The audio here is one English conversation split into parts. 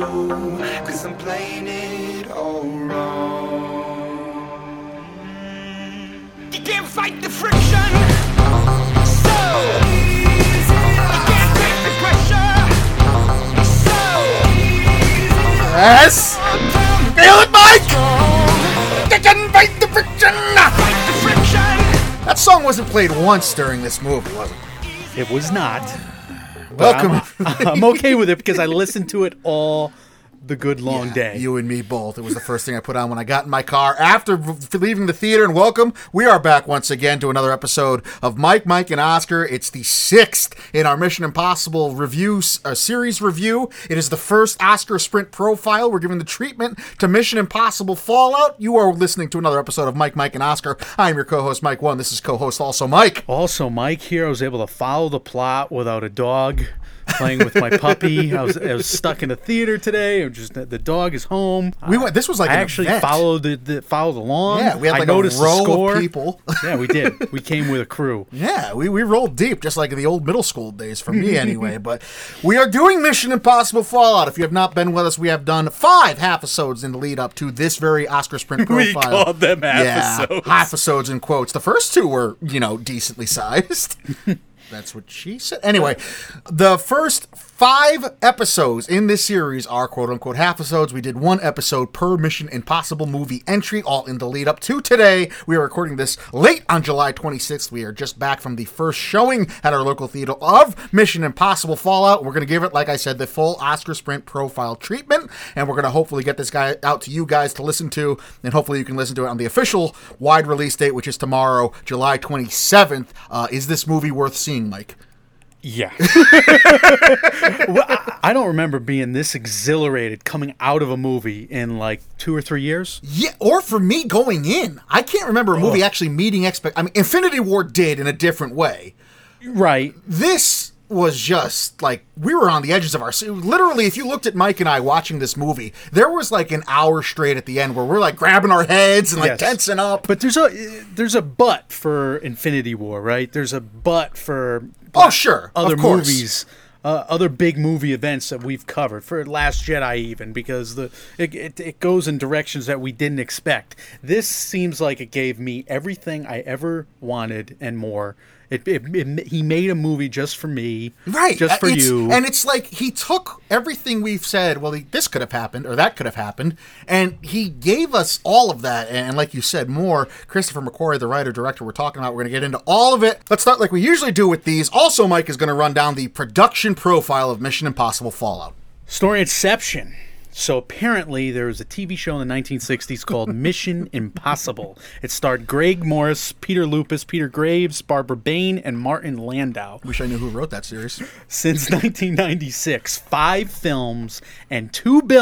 do, 'cause I'm playing it all wrong. You can't fight the friction, so easy. You can't take the pressure, so easy. Yes! Feel it, Mike! You can fight the friction! Fight the friction. That song wasn't played once during this movie, was it? It was not. Welcome. I'm okay with it because I listened to it all the good long day. You and me both. It was the first thing I put on when I got in my car after leaving the theater. And welcome. We are back once again to another episode of Mike, and Oscar. It's the 6th in our Mission Impossible series review. It is the first Oscar Sprint profile. We're giving the treatment to Mission Impossible Fallout. You are listening to another episode of Mike, and Oscar. I'm your co-host, Mike 1. This is co-host also Mike. Also, Mike here. I was able to follow the plot without a dog. Playing with my puppy. I was stuck in a theater today. The dog is home. This was like I an actually event. followed along. Yeah, we had like I noticed a row the score. of people. Yeah, we did. We came with a crew. Yeah, we rolled deep, just like in the old middle school days, for me anyway. But we are doing Mission Impossible Fallout. If you have not been with us, we have done 5 half-episodes in the lead up to this very Oscar Sprint We profile. called them half-episodes. Yeah, half-episodes in quotes. The first 2 were, decently sized. That's what she said. Anyway, the first 5 episodes in this series are quote-unquote half-episodes. We did 1 episode per Mission Impossible movie entry, all in the lead-up to today. We are recording this late on July 26th. We are just back from the first showing at our local theater of Mission Impossible Fallout. We're going to give it, like I said, the full Oscar Sprint profile treatment, and we're going to hopefully get this guy out to you guys to listen to, and hopefully you can listen to it on the official wide release date, which is tomorrow, July 27th. Is this movie worth seeing, Mike? Yeah. Well, I don't remember being this exhilarated coming out of a movie in like 2 or 3 years. Yeah, or for me going in. I can't remember a movie actually meeting Infinity War did in a different way. Right. This was just like we were on the edges of our seat. Literally, if you looked at Mike and I watching this movie, there was like an hour straight at the end where we're like grabbing our heads and like tensing up. But there's a but for Infinity War, right? There's a but for of other course. movies, other big movie events that we've covered, for Last Jedi even, because it goes in directions that we didn't expect. This seems like it gave me everything I ever wanted and more. He made a movie just for me, right? Just for you. And it's like he took everything we've said, well, this could have happened or that could have happened, and he gave us all of that. And like you said, more. Christopher McQuarrie, the writer-director we're talking about, we're going to get into all of it. Let's start like we usually do with these. Also, Mike is going to run down the production profile of Mission Impossible Fallout. Story Inception. So apparently there was a TV show in the 1960s called Mission Impossible. It starred Greg Morris, Peter Lupus, Peter Graves, Barbara Bain, and Martin Landau. Wish I knew who wrote that series. Since 1996, 5 films and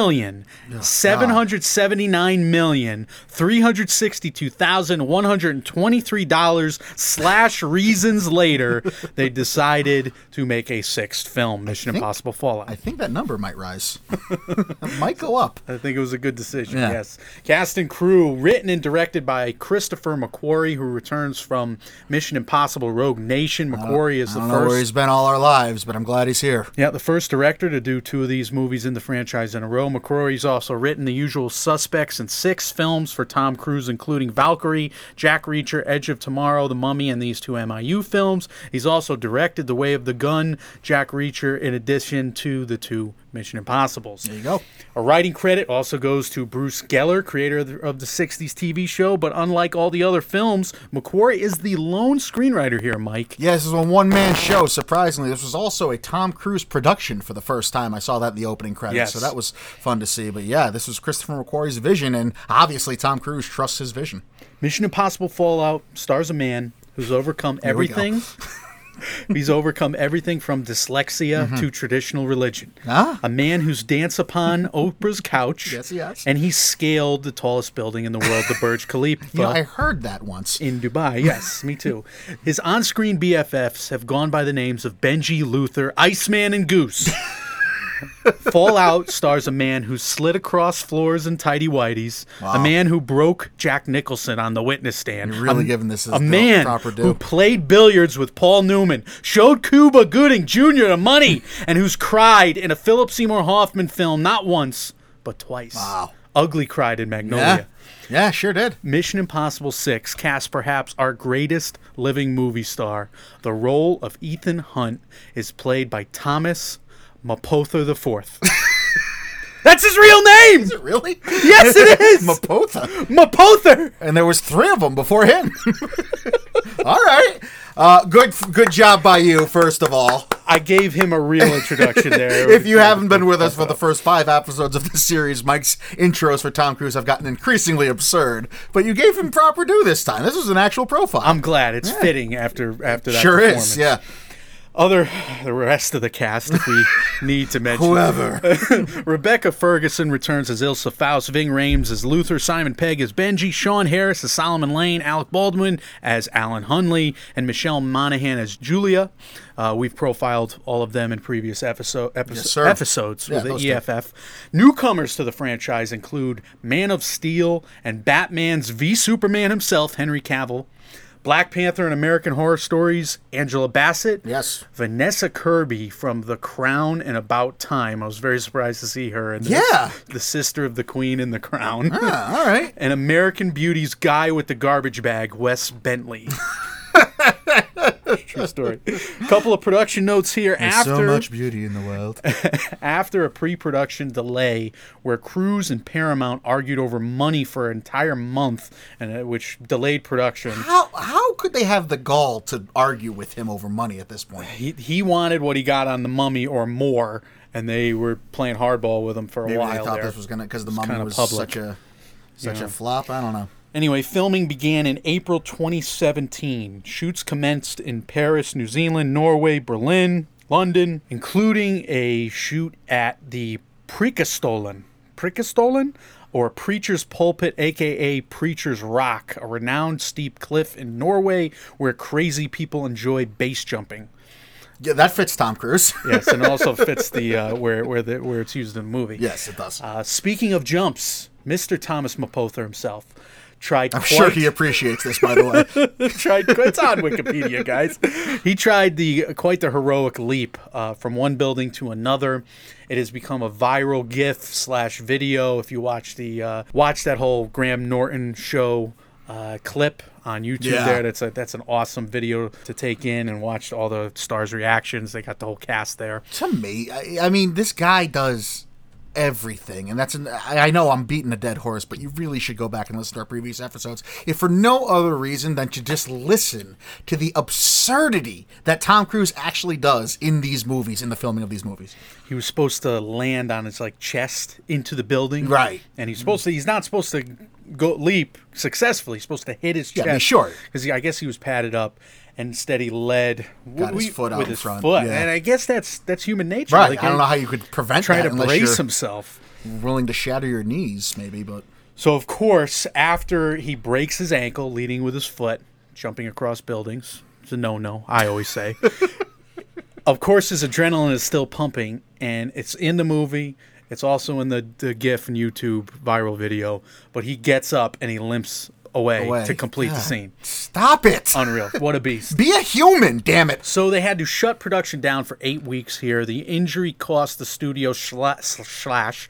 $2,779,362,123 reasons later, they decided to make a 6th film, Mission Impossible Fallout. I think that number might rise. Might go up. I think it was a good decision, yeah. Yes. Cast and crew, written and directed by Christopher McQuarrie, who returns from Mission Impossible Rogue Nation. McQuarrie is the I don't know where he's been all our lives, but I'm glad he's here. Yeah, the first director to do 2 of these movies in the franchise in a row. McQuarrie's also written The Usual Suspects and 6 films for Tom Cruise, including Valkyrie, Jack Reacher, Edge of Tomorrow, The Mummy, and these 2 MIU films. He's also directed The Way of the Gun, Jack Reacher, in addition to the 2 Mission Impossibles. There you go. A writing credit also goes to Bruce Geller, creator of the 60s TV show, but unlike all the other films, McQuarrie is the lone screenwriter here, Mike. Yeah, this is a one-man show, surprisingly. This was also a Tom Cruise production for the first time. I saw that in the opening credits, yes. So that was fun to see. But yeah, this was Christopher McQuarrie's vision, and obviously Tom Cruise trusts his vision. Mission Impossible Fallout stars a man who's overcome everything. He's overcome everything from dyslexia to traditional religion. A man who's danced upon Oprah's couch. Yes, he has. And he's scaled the tallest building in the world, the Burj Khalifa. I heard that once. In Dubai, yes, me too. His on-screen BFFs have gone by the names of Benji, Luther, Iceman, and Goose. Fallout stars a man who slid across floors in tighty whities, a man who broke Jack Nicholson on the witness stand. You're really giving this a man proper due. who played billiards with Paul Newman, showed Cuba Gooding Jr. the money, and who's cried in a Philip Seymour Hoffman film not once, but twice. Wow. Ugly cried in Magnolia. Yeah, sure did. Mission Impossible 6 cast perhaps our greatest living movie star. The role of Ethan Hunt is played by Thomas Mapother IV. That's his real name! Is it really? Yes, it is! Mapother. Mapother! And there was 3 of them before him. All right. Good job by you, first of all. I gave him a real introduction there. If you haven't been with us for the first 5 episodes of this series, Mike's intros for Tom Cruise have gotten increasingly absurd. But you gave him proper due this time. This was an actual profile. I'm glad. It's fitting after that sure performance. is, yeah. The rest of the cast, if we need to mention. Whoever. Rebecca Ferguson returns as Ilsa Faust, Ving Rhames as Luther, Simon Pegg as Benji, Sean Harris as Solomon Lane, Alec Baldwin as Alan Hunley, and Michelle Monaghan as Julia. We've profiled all of them in previous episodes with the EFF. Newcomers to the franchise include Man of Steel and Batman's V Superman himself, Henry Cavill. Black Panther and American Horror Stories, Angela Bassett. Yes. Vanessa Kirby from The Crown and About Time. I was very surprised to see her. And the sister of the Queen in The Crown. Ah, all right. And American Beauty's guy with the garbage bag, Wes Bentley. True story. A couple of production notes here. There's so much beauty in the world. After a pre-production delay where Cruise and Paramount argued over money for an entire month, and which delayed production. How could they have the gall to argue with him over money at this point? He wanted what he got on The Mummy or more, and they were playing hardball with him for a while. Maybe they thought there. this was gonna because The Mummy was public. such a flop. I don't know. Anyway, filming began in April 2017. Shoots commenced in Paris, New Zealand, Norway, Berlin, London, including a shoot at the Preikestolen, or Preacher's Pulpit, a.k.a. Preacher's Rock, a renowned steep cliff in Norway where crazy people enjoy base jumping. Yeah, that fits Tom Cruise. Yes, and it also fits the where it's used in the movie. Yes, it does. Speaking of jumps, Mr. Thomas Mapother himself tried. I'm sure he appreciates this, by the way. It's on Wikipedia, guys. He tried quite the heroic leap from one building to another. It has become a viral GIF/video. If you watch that whole Graham Norton show clip on YouTube, that's an awesome video to take in and watch all the stars' reactions. They got the whole cast there. To me, I mean, this guy does everything, and I know I'm beating a dead horse, but you really should go back and listen to our previous episodes, if for no other reason than to just listen to the absurdity that Tom Cruise actually does in these movies, in the filming of these movies. He was supposed to land on his chest into the building, right? And he's not supposed to go leap successfully. He's supposed to hit his chest. Yeah, be short, because I guess he was padded up. And instead, he led got his foot out with in his front. foot, Yeah. and I guess that's human nature. Right? I don't know how you could prevent try that to unless brace you're himself. willing to shatter your knees, maybe. But so, of course, after he breaks his ankle leading with his foot, jumping across buildings, it's a no-no. I always say. Of course, his adrenaline is still pumping, and it's in the movie. It's also in the GIF and YouTube viral video. But he gets up and he limps away to complete the scene. Stop it! Unreal. What a beast. Be a human, damn it! So they had to shut production down for 8 weeks here. The injury cost the studio SCHLASH.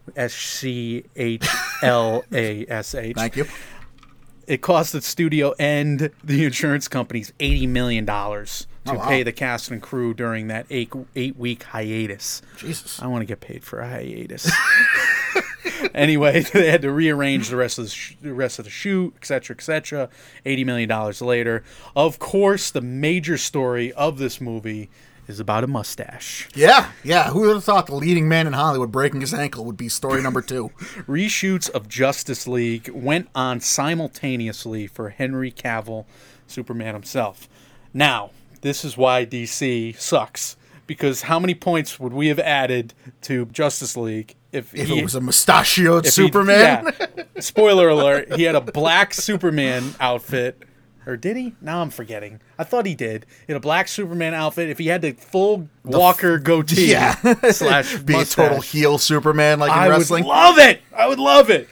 Thank you. It cost the studio and the insurance companies $80 million to pay the cast and crew during that 8-week hiatus. Jesus. I want to get paid for a hiatus. Anyway, they had to rearrange the rest of the shoot, etc., etc. $80 million later. Of course, the major story of this movie is about a mustache. Yeah. Who would have thought the leading man in Hollywood breaking his ankle would be story number 2? Reshoots of Justice League went on simultaneously for Henry Cavill, Superman himself. Now, this is why DC sucks. Because how many points would we have added to Justice League if it was a mustachioed Superman? Spoiler alert, he had a black Superman outfit Or did he? Now I'm forgetting. I thought he did. In a black Superman outfit, if he had the full Walker goatee Yeah. slash Be a mustache, total heel Superman like in I wrestling. would love it. I would love it.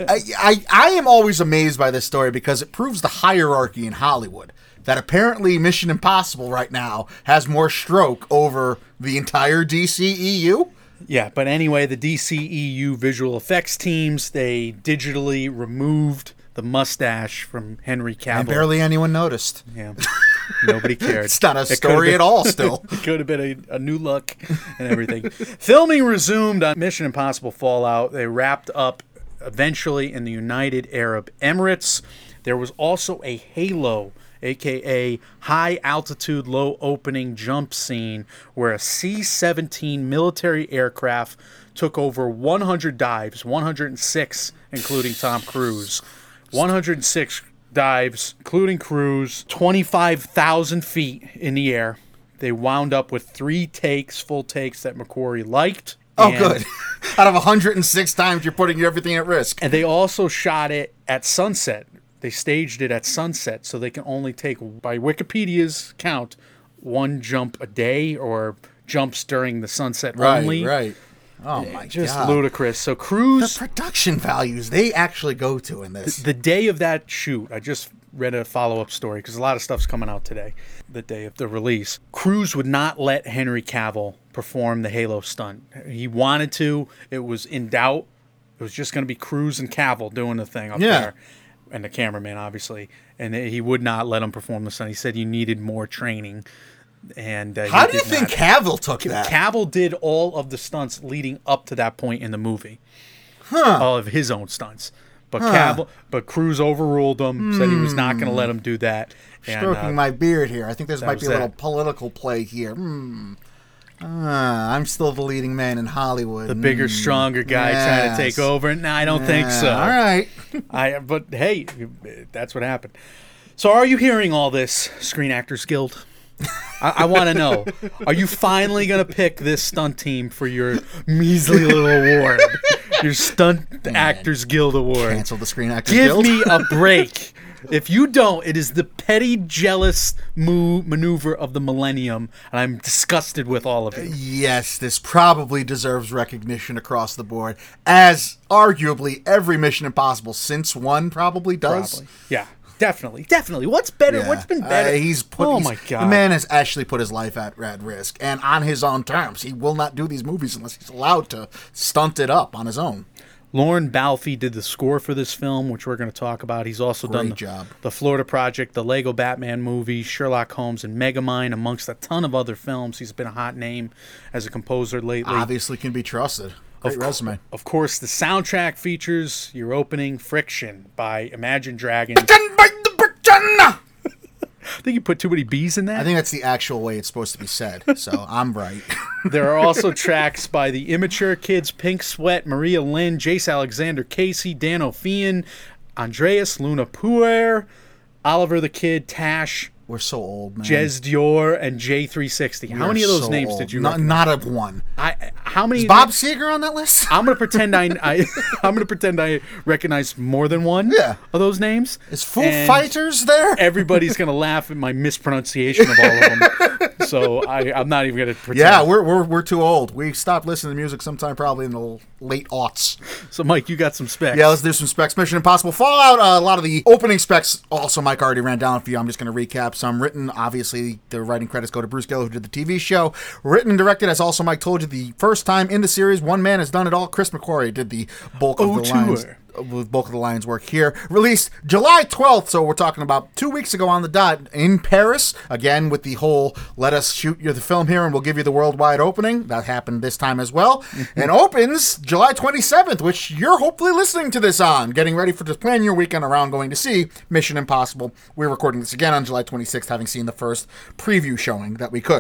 I am always amazed by this story because it proves the hierarchy in Hollywood. That apparently Mission Impossible right now has more stroke over the entire DCEU. Yeah, but anyway, the DCEU visual effects teams, they digitally removed the mustache from Henry Cavill. And barely anyone noticed. Yeah. Nobody cared. It's not a It could've story been- at all still. It could have been a new look and everything. Filming resumed on Mission Impossible Fallout. They wrapped up eventually in the United Arab Emirates. There was also a Halo, a.k.a. high altitude, low opening jump scene where a C-17 military aircraft took over 100 dives, 106 including Tom Cruise. 106 dives, including Cruise, 25,000 feet in the air. They wound up with 3 takes, full takes that McQuarrie liked. Oh, And- good. Out of 106 times, you're putting everything at risk. And they also shot it at sunset. They staged it at sunset, so they can only take, by Wikipedia's count, 1 jump a day or jumps during the sunset only. Right. Oh, my Just God. ludicrous. So The Cruise, production values they actually go to in this. the day of that shoot, I just read a follow-up story because a lot of stuff's coming out today, the day of the release. Cruise would not let Henry Cavill perform the Halo stunt. He wanted to. It was in doubt. It was just going to be Cruise and Cavill doing the thing up Yeah. there. And the cameraman, obviously. And he would not let him perform the stunt. He said you needed more training. And How he do you did think not. Cavill took that? Cavill did all of the stunts leading up to that point in the movie. All of his own stunts. But Cruise overruled him, said he was not going to let him do that. And, Stroking my beard here. I think this might was be a little that. political play here. I'm still the leading man in Hollywood. the bigger, stronger guy trying to take Yes. over. No, I don't think so. All right. But hey, that's what happened. So are you hearing all this, Screen Actors Guild? I want to know. Are you finally going to pick this stunt team for your measly little award? Your Stunt Actors Guild award? Cancel the Screen Actors Give Guild. me a break. If you don't, it is the petty, jealous maneuver of the millennium, and I'm disgusted with all of you. Yes, this probably deserves recognition across the board, as arguably every Mission Impossible since 1 probably does. Probably. Yeah, definitely. What's better? Yeah. What's been better? Oh my God. The man has actually put his life at risk, and on his own terms. He will not do these movies unless he's allowed to stunt it up on his own. Lauren Balfe did the score for this film, which we're going to talk about. He's also done Great job. the Florida Project, the Lego Batman movie, Sherlock Holmes, and Megamind, amongst a ton of other films. He's been a hot name as a composer lately. Obviously can be trusted. Great resume. Of course, the soundtrack features your opening, Friction, by Imagine Dragons. I think you put too many B's in that. I think that's the actual way it's supposed to be said, so I'm right. There are also tracks by the Immature Kids, Pink Sweat, Maria Lynn, Jace Alexander Casey, Dan O'Fean, Andreas Luna Puer, Oliver the Kid, Tash, We're so old, man. Jez Dior, and J360. How many of those names did you recognize? Not a one. How many? Is Bob Seger on that list? I'm gonna pretend I'm gonna pretend I recognize more than one Yeah. of those names. Is Foo And Fighters there? Everybody's gonna laugh at my mispronunciation of all of them. So I'm not even gonna pretend. Yeah, we're too old. We stopped listening to music sometime probably in the late aughts. So Mike, you got some specs. Yeah, let's do some specs. Mission Impossible Fallout. A lot of the opening specs also Mike already ran down for you. I'm just going to recap some. Written, obviously, the writing credits go to Bruce Gill, who did the TV show. Written and directed, as also Mike told you, the first time in the series, one man has done it all. Chris McQuarrie did the bulk of the lines. With bulk of the lines work here. Released July 12th, so we're talking about 2 weeks ago on the dot in Paris. Again, with the whole let us shoot you the film here and we'll give you the worldwide opening. That happened this time as well. And opens July 27th, which you're hopefully listening to this on. Getting ready to plan your weekend around going to see Mission Impossible. We're recording this again on July 26th, having seen the first preview showing that we could.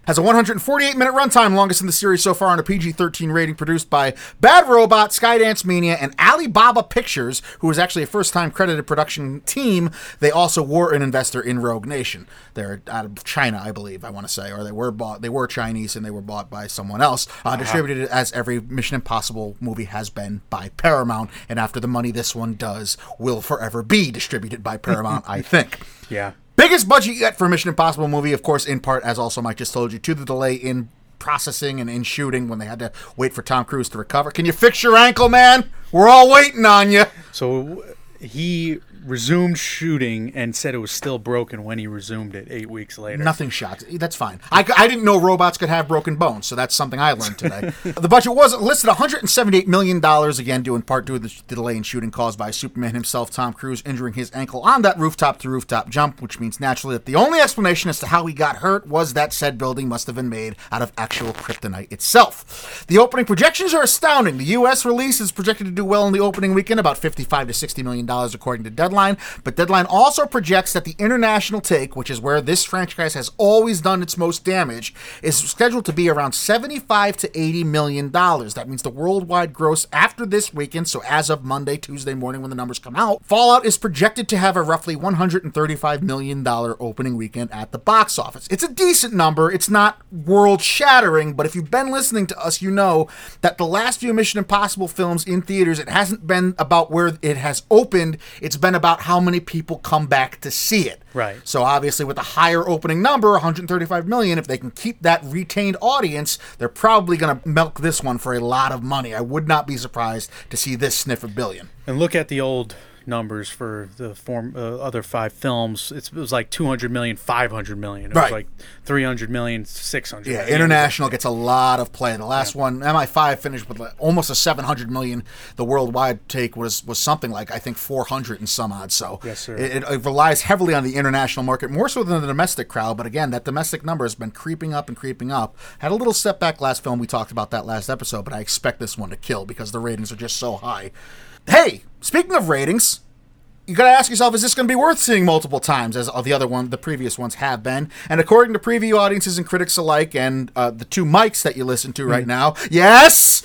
Has a 148-minute runtime, longest in the series so far, on a PG-13 rating, produced by Bad Robot, Skydance Media, and Alibaba Pictures, who was actually a first-time credited production team. They also were an investor in Rogue Nation. They're out of China, I believe, I want to say, or they were Chinese and they were bought by someone else. Distributed as every Mission Impossible movie has been by Paramount, and after the money this one does, will forever be distributed by Paramount, I think. Yeah. Biggest budget yet for a Mission Impossible movie, of course, in part, as also Mike just told you, to the delay in processing and in shooting when they had to wait for Tom Cruise to recover. Can you fix your ankle, man? We're all waiting on you. So he resumed shooting and said it was still broken when he resumed it 8 weeks later. Nothing shot. That's fine. I didn't know robots could have broken bones, so that's something I learned today. The budget was listed $178 million, again, due in part to the delay in shooting caused by Superman himself, Tom Cruise, injuring his ankle on that rooftop-to-rooftop jump, which means naturally that the only explanation as to how he got hurt was that said building must have been made out of actual kryptonite itself. The opening projections are astounding. The U.S. release is projected to do well in the opening weekend, about $55 to $60 million, according to Deadline. But Deadline also projects that the international take, which is where this franchise has always done its most damage, is scheduled to be around $75 to $80 million. That means the worldwide gross after this weekend, so as of Monday, Tuesday morning when the numbers come out, Fallout is projected to have a roughly $135 million opening weekend at the box office. It's a decent number. It's not world-shattering, but if you've been listening to us, you know that the last few Mission Impossible films in theaters, it hasn't been about where it has opened. It's been about how many people come back to see it. Right. So obviously with a higher opening number, 135 million, if they can keep that retained audience, they're probably going to milk this one for a lot of money. I would not be surprised to see this sniff $1 billion. And look at the old numbers for the other 5 films. It was like 200 million, 500 million. It was like 300 million, 600 yeah, million. international gets a lot of play. The last one, MI5, finished with almost a 700 million. The worldwide take was something like, I think, 400 and some odd. So yes, sir. It relies heavily on the international market, more so than the domestic crowd. But again, that domestic number has been creeping up and creeping up. Had a little setback last film. We talked about that last episode, but I expect this one to kill because the ratings are just so high. Hey, speaking of ratings, you got to ask yourself, is this going to be worth seeing multiple times, as the previous ones have been? And according to preview audiences and critics alike, and the 2 mics that you listen to right now, yes,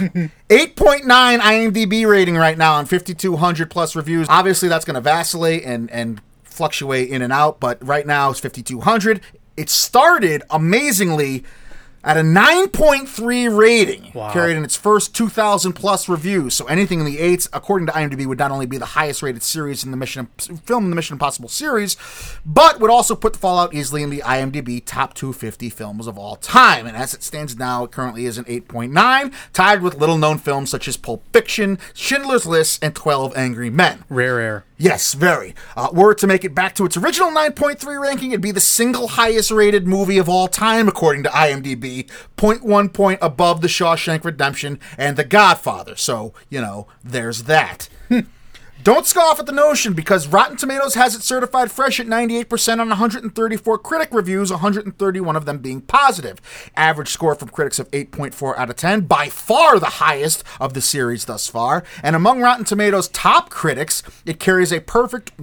8.9 IMDb rating right now on 5,200 plus reviews. Obviously, that's going to vacillate and fluctuate in and out, but right now it's 5,200. It started amazingly at a 9.3 rating, carried in its first 2,000 plus reviews. So anything in the 8s, according to IMDb, would not only be the highest rated series in the Mission Impossible series, but would also put Fallout easily in the IMDb top 250 films of all time. And as it stands now, it currently is an 8.9, tied with little-known films such as Pulp Fiction, Schindler's List, and 12 Angry Men. Rare air. Yes, very. Were it to make it back to its original 9.3 ranking, it'd be the single highest rated movie of all time, according to IMDb, 0.1 point above The Shawshank Redemption and The Godfather. So, there's that. Don't scoff at the notion, because Rotten Tomatoes has it certified fresh at 98% on 134 critic reviews, 131 of them being positive. Average score from critics of 8.4 out of 10, by far the highest of the series thus far. And among Rotten Tomatoes' top critics, it carries a perfect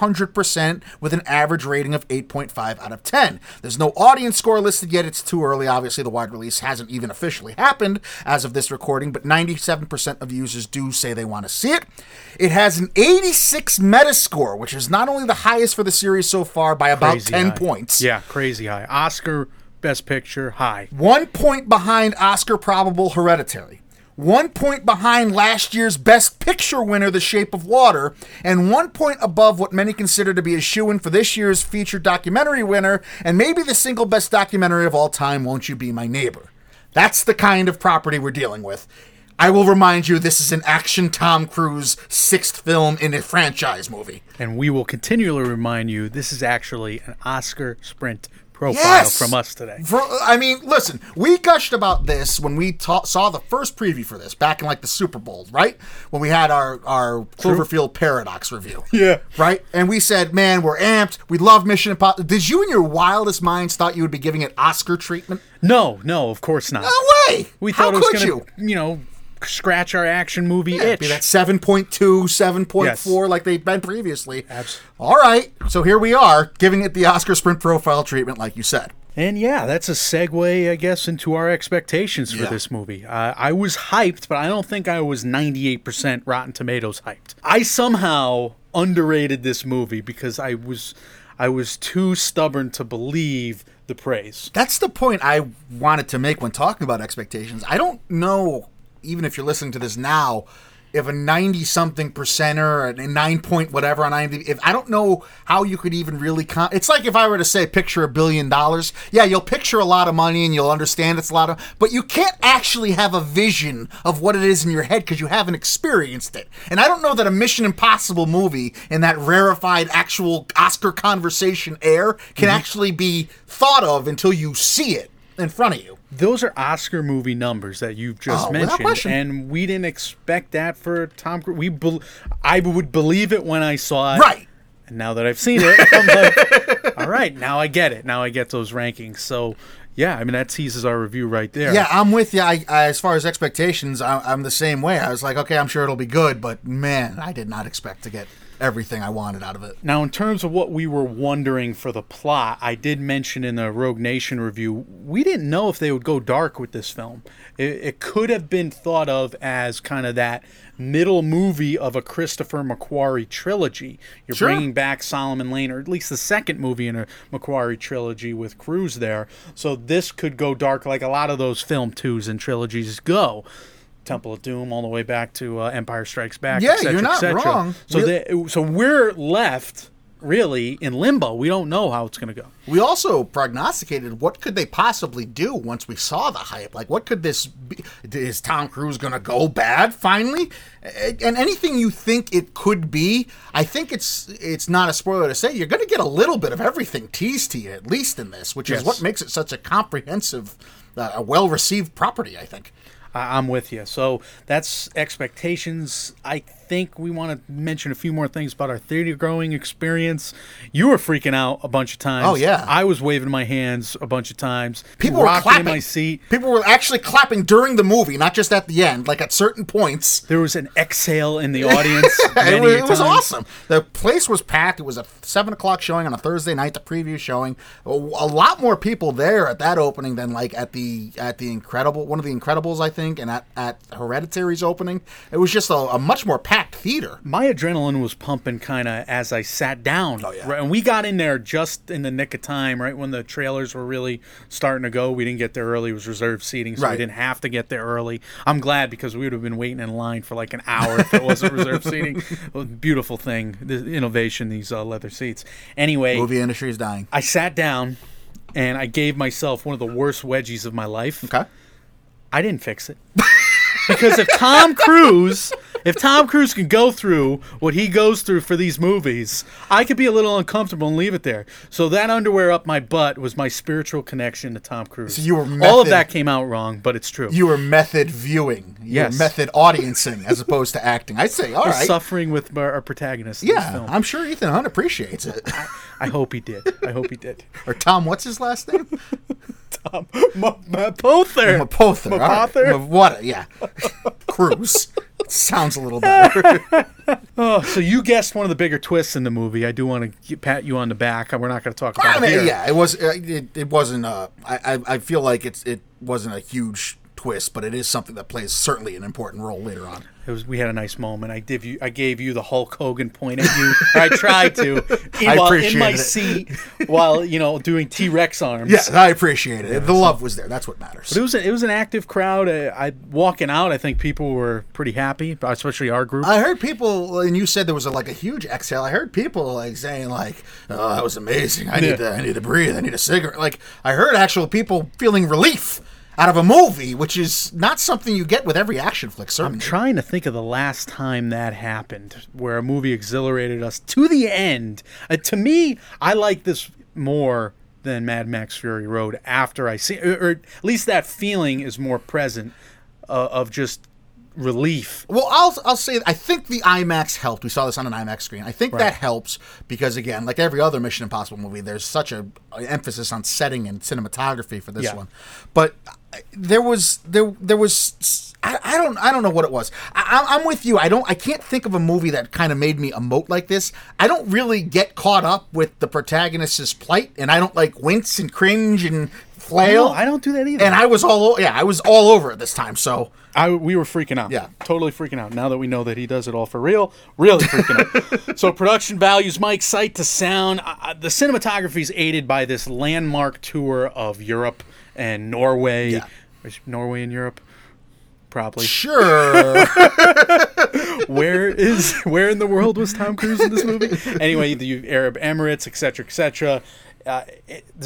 100% with an average rating of 8.5 out of 10. There's no audience score listed yet. It's too early. Obviously, the wide release hasn't even officially happened as of this recording, but 97% of users do say they want to see it. It has an 86 Metascore, which is not only the highest for the series so far by about Crazy 10 high. points. Yeah, crazy high. Oscar Best Picture, high. 1 point behind Oscar probable Hereditary. 1 point behind last year's Best Picture winner, The Shape of Water, and 1 point above what many consider to be a shoo-in for this year's feature documentary winner, and maybe the single best documentary of all time, Won't You Be My Neighbor. That's the kind of property we're dealing with. I will remind you, this is an action Tom Cruise 6th film in a franchise movie. And we will continually remind you, this is actually an Oscar Sprint profile from us today. Listen, we gushed about this when we saw the first preview for this back in the Super Bowl, right? When we had our Cloverfield Paradox review. Yeah. Right? And we said, man, we're amped. We love Mission Impossible. Did you in your wildest minds thought you would be giving it Oscar treatment? No, of course not. No way! We How thought it was could going to, scratch our action movie itch. Be that 7.2, 7.4 Yes. like they've been previously. Absolutely. All right, so here we are, giving it the Oscar Sprint profile treatment like you said. And yeah, that's a segue, I guess, into our expectations for Yeah. this movie. I was hyped, but I don't think I was 98% Rotten Tomatoes hyped. I somehow underrated this movie because I was too stubborn to believe the praise. That's the point I wanted to make when talking about expectations. I don't know, even if you're listening to this now, if a 90-something percenter, a 9 point whatever on IMDb, if I don't know how you could even really... it's like if I were to say picture $1 billion. Yeah, you'll picture a lot of money and you'll understand it's a lot of... But you can't actually have a vision of what it is in your head because you haven't experienced it. And I don't know that a Mission Impossible movie in that rarefied actual Oscar conversation air can actually be thought of until you see it in front of you. Those are Oscar movie numbers that you've just without mentioned, question. and we didn't expect that for Tom Cruise. I would believe it when I saw it, Right. And now that I've seen it, I'm like, all right, now I get it. Now I get those rankings. So, yeah, I mean that teases our review right there. Yeah, I'm with you. I as far as expectations, I'm the same way. I was like, okay, I'm sure it'll be good, but man, I did not expect to get everything I wanted out of it. Now, in terms of what we were wondering for the plot, I did mention in the Rogue Nation review, we didn't know if they would go dark with this film. It could have been thought of as kind of that middle movie of a Christopher McQuarrie trilogy. You're Sure. bringing back Solomon Lane, or at least the second movie in a McQuarrie trilogy with Cruise there. So this could go dark like a lot of those film twos and trilogies go. Temple of Doom all the way back to Empire Strikes Back. Yeah, et cetera, you're not et cetera. wrong. So we're left really in limbo. We don't know how it's going to go. We also prognosticated what could they possibly do once we saw the hype. Like, what could this be? Is Tom Cruise going to go bad finally? And anything you think it could be, I think it's not a spoiler to say you're going to get a little bit of everything teased to you, at least in this, which is Yes. what makes it such a comprehensive, a well-received property, I think. I'm with you. So that's expectations. I think we want to mention a few more things about our theater going experience. You were freaking out a bunch of times. Oh, yeah. I was waving my hands a bunch of times. People were rocking clapping. in my seat. People were actually clapping during the movie, not just at the end. Like at certain points, There was an exhale in the audience. it many was, a it was time. awesome. The place was packed. It was a 7:00 showing on a Thursday night. The preview showing. A lot more people there at that opening than like at the Incredible, one of the Incredibles, I think, and at Hereditary's opening. It was just a much more packed theater. My adrenaline was pumping kind of as I sat down. Oh, yeah. Right, and we got in there just in the nick of time, right when the trailers were really starting to go. We didn't get there early. It was reserved seating, so we Right. didn't have to get there early. I'm glad because we would have been waiting in line for like an hour if it wasn't reserved seating. Beautiful thing, the innovation, these leather seats. Anyway, Movie industry is dying. I sat down and I gave myself one of the worst wedgies of my life. Okay. I didn't fix it. Because if Tom Cruise can go through what he goes through for these movies, I could be a little uncomfortable and leave it there. So that underwear up my butt was my spiritual connection to Tom Cruise. So you were all of method- that came out wrong, but it's true. You were method viewing. You Yes. were method audiencing as opposed to acting. I'd say, all We're right. suffering with our protagonist in this Yeah, film. I'm sure Ethan Hunt appreciates it. I hope he did. I hope he did. Or Tom, what's his last name? Mapother. Mapother. all right. Mapother? What? Yeah. Cruise. Sounds a little better. Oh, so you guessed one of the bigger twists in the movie. I do want to pat you on the back. We're not going to talk about I mean, it here. yeah, it was. It wasn't. I feel like it wasn't a huge twist, but it is something that plays certainly an important role later on. We had a nice moment. I gave you the Hulk Hogan point at you. Or I tried to. I While in my appreciated it. seat while doing T-Rex arms. Yes, I appreciate it. The love was there. That's what matters. But it was an active crowd. Walking out, I think people were pretty happy, especially our group. I heard people, and you said there was a huge exhale. I heard people saying "Oh, that was amazing. I need to breathe. I need a cigarette." Like I heard actual people feeling relief out of a movie, which is not something you get with every action flick. Certainly. I'm trying to think of the last time that happened, where a movie exhilarated us to the end. To me, I like this more than Mad Max Fury Road after I see, or at least that feeling is more present of just relief. Well, I'll say I think the IMAX helped. We saw this on an IMAX screen. I think that helps because, again, like every other Mission Impossible movie, there's such a emphasis on setting and cinematography for this one. But there was I don't know what it was. I'm with you. I can't think of a movie that kind of made me emote like this. I don't really get caught up with the protagonist's plight, and I don't like wince and cringe and flail. No, I don't do that either. And I was all over it this time. So we were freaking out. Yeah. Totally freaking out. Now that we know that he does it all for real, really freaking out. So production values, Mike, sight to sound. The cinematography is aided by this landmark tour of Europe and Norway. Yeah. Is Norway in Europe? Probably. sure. Where in the world was Tom Cruise in this movie? Anyway, the Arab Emirates, etc., etc. The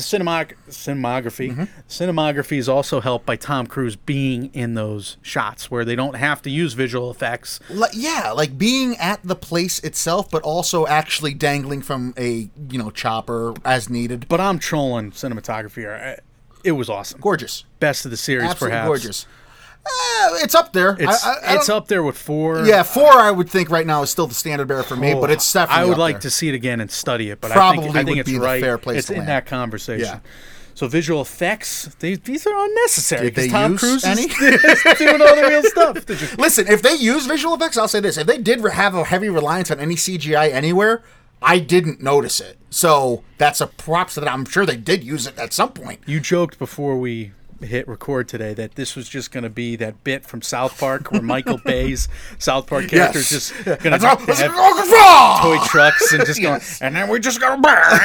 cinematography is also helped by Tom Cruise being in those shots where they don't have to use visual effects. Like being at the place itself, but also actually dangling from a chopper as needed. But I'm trolling cinematography here. It was awesome. Gorgeous. Best of the series, Absolutely perhaps. gorgeous. It's up there. It's up there with 4. Yeah, 4 I would think right now is still the standard bearer for me, but it's definitely I would up like there. to see it again and study it, but Probably I think would it's be the right. fair place it's to in land. that conversation. Yeah. So visual effects, these are unnecessary Did they because Tom use Cruise any? is doing all the real stuff. Listen, if they use visual effects, I'll say this. If they did have a heavy reliance on any CGI anywhere, I didn't notice it. So that's a props that I'm sure they did use it at some point. You joked before we hit record today that this was just going to be that bit from South Park where Michael Bay's South Park character is just going to have toy trucks and just going, and then we just go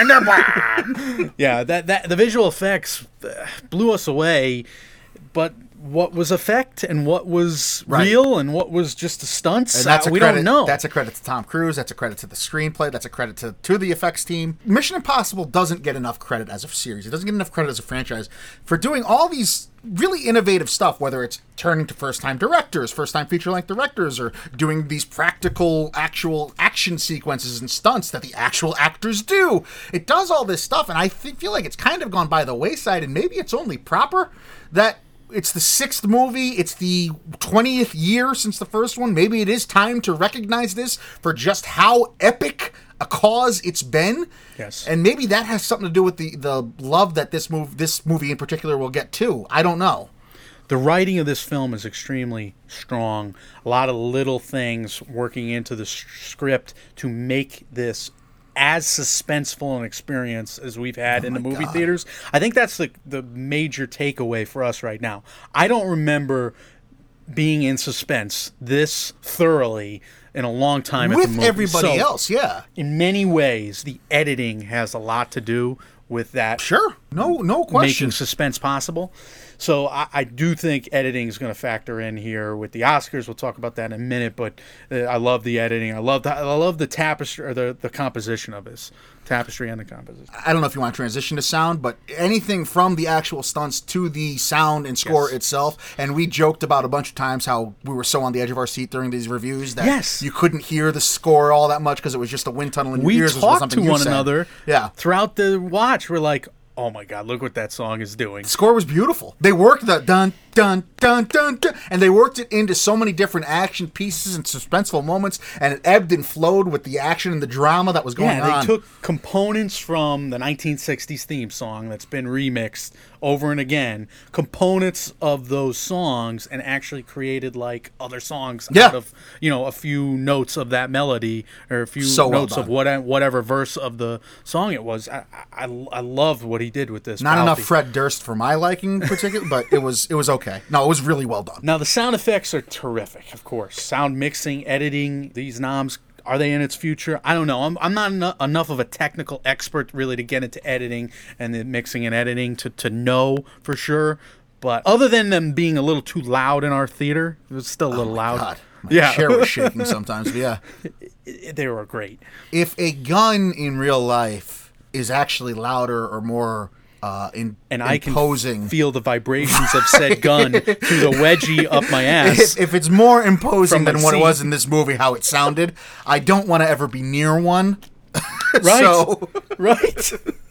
burn. Yeah, that the visual effects blew us away, but what was effect and what was real and what was just the stunts, And that's we credit, don't know. That's a credit to Tom Cruise. That's a credit to the screenplay. That's a credit to the effects team. Mission Impossible doesn't get enough credit as a series. It doesn't get enough credit as a franchise for doing all these really innovative stuff, whether it's turning to first-time directors, first-time feature-length directors, or doing these practical, actual action sequences and stunts that the actual actors do. It does all this stuff, and I feel like it's kind of gone by the wayside, and maybe it's only proper that it's the 6th movie. It's the 20th year since the first one. Maybe it is time to recognize this for just how epic a cause it's been. Yes. And maybe that has something to do with the love that this movie in particular will get too. I don't know. The writing of this film is extremely strong. A lot of little things working into the script to make this as suspenseful an experience as we've had in the movie theaters. I think that's the major takeaway for us right now. I don't remember being in suspense this thoroughly in a long time at the movie. With everybody else, yeah. In many ways, the editing has a lot to do with that. Sure. No question. Making suspense possible. So I do think editing is going to factor in here with the Oscars. We'll talk about that in a minute, but I love the editing. I love the tapestry or the composition of this. Tapestry and the composition. I don't know if you want to transition to sound, but anything from the actual stunts to the sound and score itself. And we joked about a bunch of times how we were so on the edge of our seat during these reviews that you couldn't hear the score all that much because it was just a wind tunnel in your ears. We talked to one another throughout the watch. We're like, oh my God, look what that song is doing. The score was beautiful. They worked the dun, dun, dun, dun, dun, and they worked it into so many different action pieces and suspenseful moments, and it ebbed and flowed with the action and the drama that was going on. Yeah, they took components from the 1960s theme song that's been remixed over and again, components of those songs, and actually created like other songs out of, a few notes of that melody or a few notes of whatever verse of the song it was. I love what he did with this. Not enough Fred Durst for my liking, particularly, but it was okay. No, it was really well done. Now the sound effects are terrific, of course. Sound mixing, editing, these noms. Are they in its future? I don't know. I'm not enough of a technical expert really to get into editing and the mixing and editing to know for sure. But other than them being a little too loud in our theater, it was still a little loud. God. My chair was shaking sometimes, but they were great. If a gun in real life is actually louder or more and imposing. I can feel the vibrations of said gun through the wedgie up my ass. If it's more imposing than what it was in this movie, how it sounded, I don't want to ever be near one. Right. Right.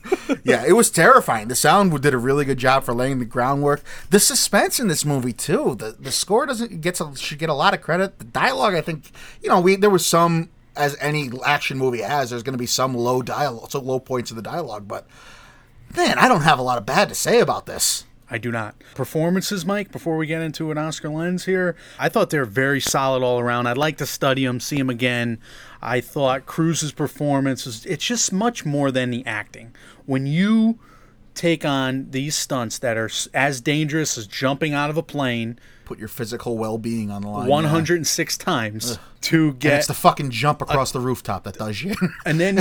Yeah, it was terrifying. The sound did a really good job for laying the groundwork. The suspense in this movie too. The score should get a lot of credit. The dialogue, I think, there was some, as any action movie has. There's going to be some low points in the dialogue, but man, I don't have a lot of bad to say about this. I do not. Performances, Mike, before we get into an Oscar lens here, I thought they're very solid all around. I'd like to study them, see them again. I thought Cruise's performance, it's just much more than the acting. When you take on these stunts that are as dangerous as jumping out of a plane, put your physical well-being on the line 106 times to get... And it's the fucking jump across the rooftop that does you. And then,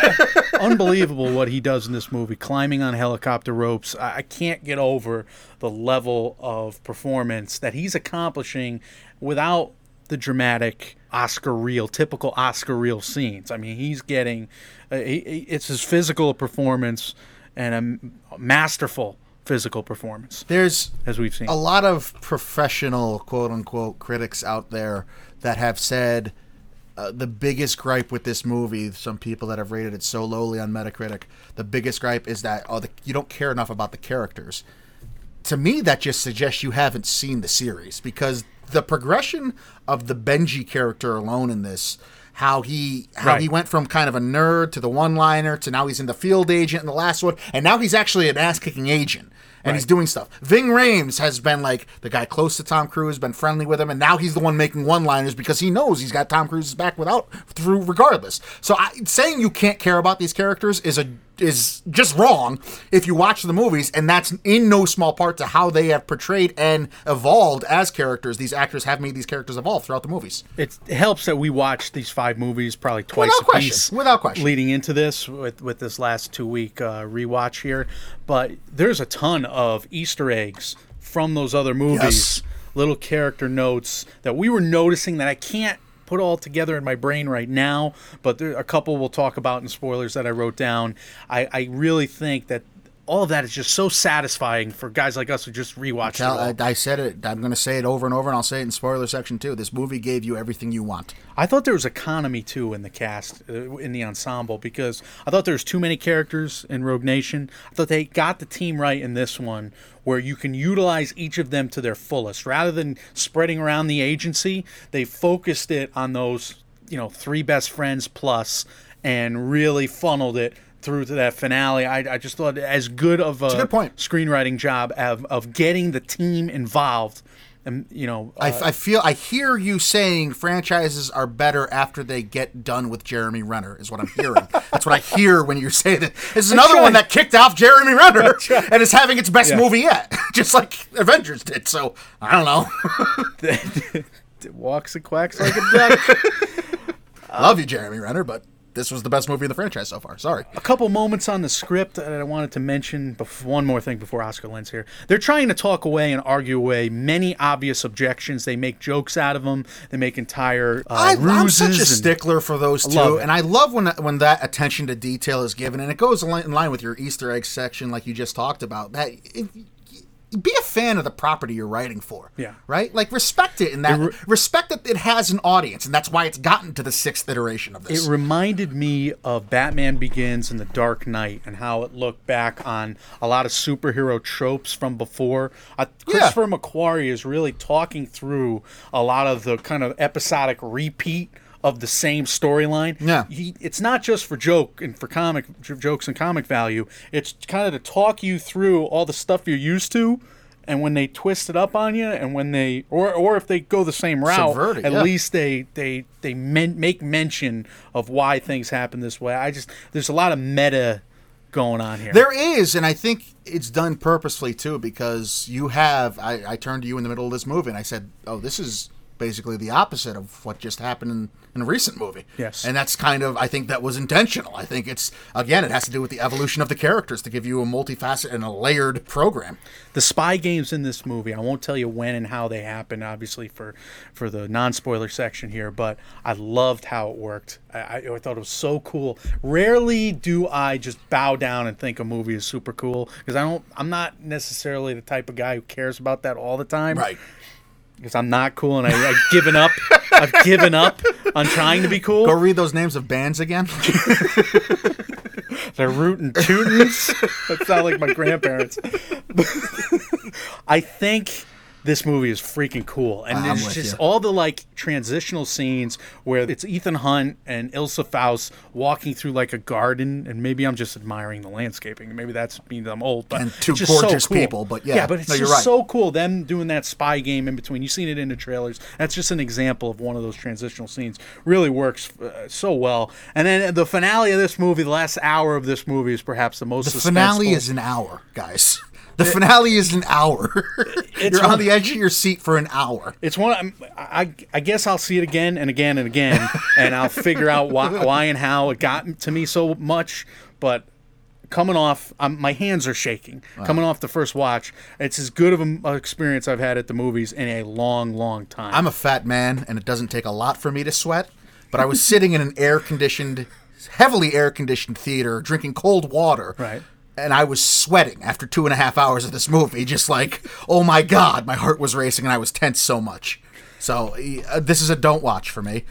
unbelievable what he does in this movie, climbing on helicopter ropes. I can't get over the level of performance that he's accomplishing without the dramatic typical Oscar reel scenes. I mean, he's getting... it's his physical performance and a masterful physical performance. There's, as we've seen, a lot of professional quote-unquote critics out there that have said the biggest gripe with this movie, some people that have rated it so lowly on Metacritic, the biggest gripe is that you don't care enough about the characters. To me, that just suggests you haven't seen the series, because the progression of the Benji character alone in this, how he went from kind of a nerd to the one-liner to now he's in the field agent in the last one, and now he's actually an ass-kicking agent. And he's doing stuff. Ving Rhames has been like the guy close to Tom Cruise, been friendly with him, and now he's the one making one-liners because he knows he's got Tom Cruise's back regardless. So saying you can't care about these characters is just wrong if you watch the movies, and that's in no small part to how they have portrayed and evolved as characters. These actors have made these characters evolve throughout the movies. It helps that we watched these 5 movies probably twice without question, leading into this with this last 2-week rewatch here. But there's a ton of Easter eggs from those other movies, yes. Little character notes that we were noticing that I can't put all together in my brain right now, but there are a couple we'll talk about in spoilers that I wrote down. I really think that all of that is just so satisfying for guys like us who just rewatch it. I said it. I'm going to say it over and over, and I'll say it in spoiler section too. This movie gave you everything you want. I thought there was economy too in the cast, in the ensemble, because I thought there was too many characters in Rogue Nation. I thought they got the team right in this one, where you can utilize each of them to their fullest. Rather than spreading around the agency, they focused it on those 3 best friends plus and really funneled it through to that finale. I just thought as good of a good point. Screenwriting job of getting the team involved. And I hear you saying franchises are better after they get done with Jeremy Renner, is what I'm hearing. That's what I hear when you say that. This is another one that kicked off Jeremy Renner and is having its best movie yet, just like Avengers did. So I don't know. It walks and quacks like a duck. I love you, Jeremy Renner, but this was the best movie in the franchise so far. Sorry. A couple moments on the script that I wanted to mention. One more thing before Oscar Lens here. They're trying to talk away and argue away many obvious objections. They make jokes out of them. They make entire ruses. I'm such a stickler for those two. And I love when that attention to detail is given. And it goes in line with your Easter egg section like you just talked about. Be a fan of the property you're writing for. Yeah. Right? Like, respect it in that. Respect that it has an audience, and that's why it's gotten to the 6th iteration of this. It reminded me of Batman Begins and The Dark Knight and how it looked back on a lot of superhero tropes from before. Christopher McQuarrie is really talking through a lot of the kind of episodic repeat of the same storyline. Yeah. It's not just for jokes and comic value. It's kind of to talk you through all the stuff you're used to, and when they twist it up on you, and when they or if they go the same route, at least they make mention of why things happen this way. There's a lot of meta going on here. There is, and I think it's done purposefully too, because you have I turned to you in the middle of this movie and I said, "Oh, this is basically the opposite of what just happened in a recent movie." Yes. And that's I think that was intentional. I think it has to do with the evolution of the characters to give you a multifaceted and a layered program. The spy games in this movie, I won't tell you when and how they happened, obviously, for the non-spoiler section here, but I loved how it worked. I thought it was so cool. Rarely do I just bow down and think a movie is super cool, because I'm not necessarily the type of guy who cares about that all the time. Right. Because I'm not cool, and I've given up. I've given up on trying to be cool. Go read those names of bands again. They're rootin' tootins. That sound like my grandparents. I think this movie is freaking cool, and I'm there's with just you. all the like transitional scenes where it's Ethan Hunt and Ilsa Faust walking through like a garden, and maybe I'm just admiring the landscaping. Maybe that's means I'm old, but And two it's just gorgeous so cool. people, but yeah. but it's No, you're just right. so cool. Them doing that spy game in between. You've seen it in the trailers. That's just an example of one of those transitional scenes. Really works so well. And then the finale of this movie, the last hour of this movie, is perhaps the most The finale suspenseful. is an hour, guys. The finale is an hour. You're on the edge of your seat for an hour. It's one. I guess I'll see it again and again and again, and I'll figure out why and how it got to me so much. But coming off, my hands are shaking. Coming off the first watch, it's as good of an experience I've had at the movies in a long, long time. I'm a fat man, and it doesn't take a lot for me to sweat. But I was sitting in an heavily air-conditioned theater, drinking cold water. Right. And I was sweating after 2.5 hours of this movie. Just like, oh my God, my heart was racing, and I was tense so much. So this is a don't watch for me.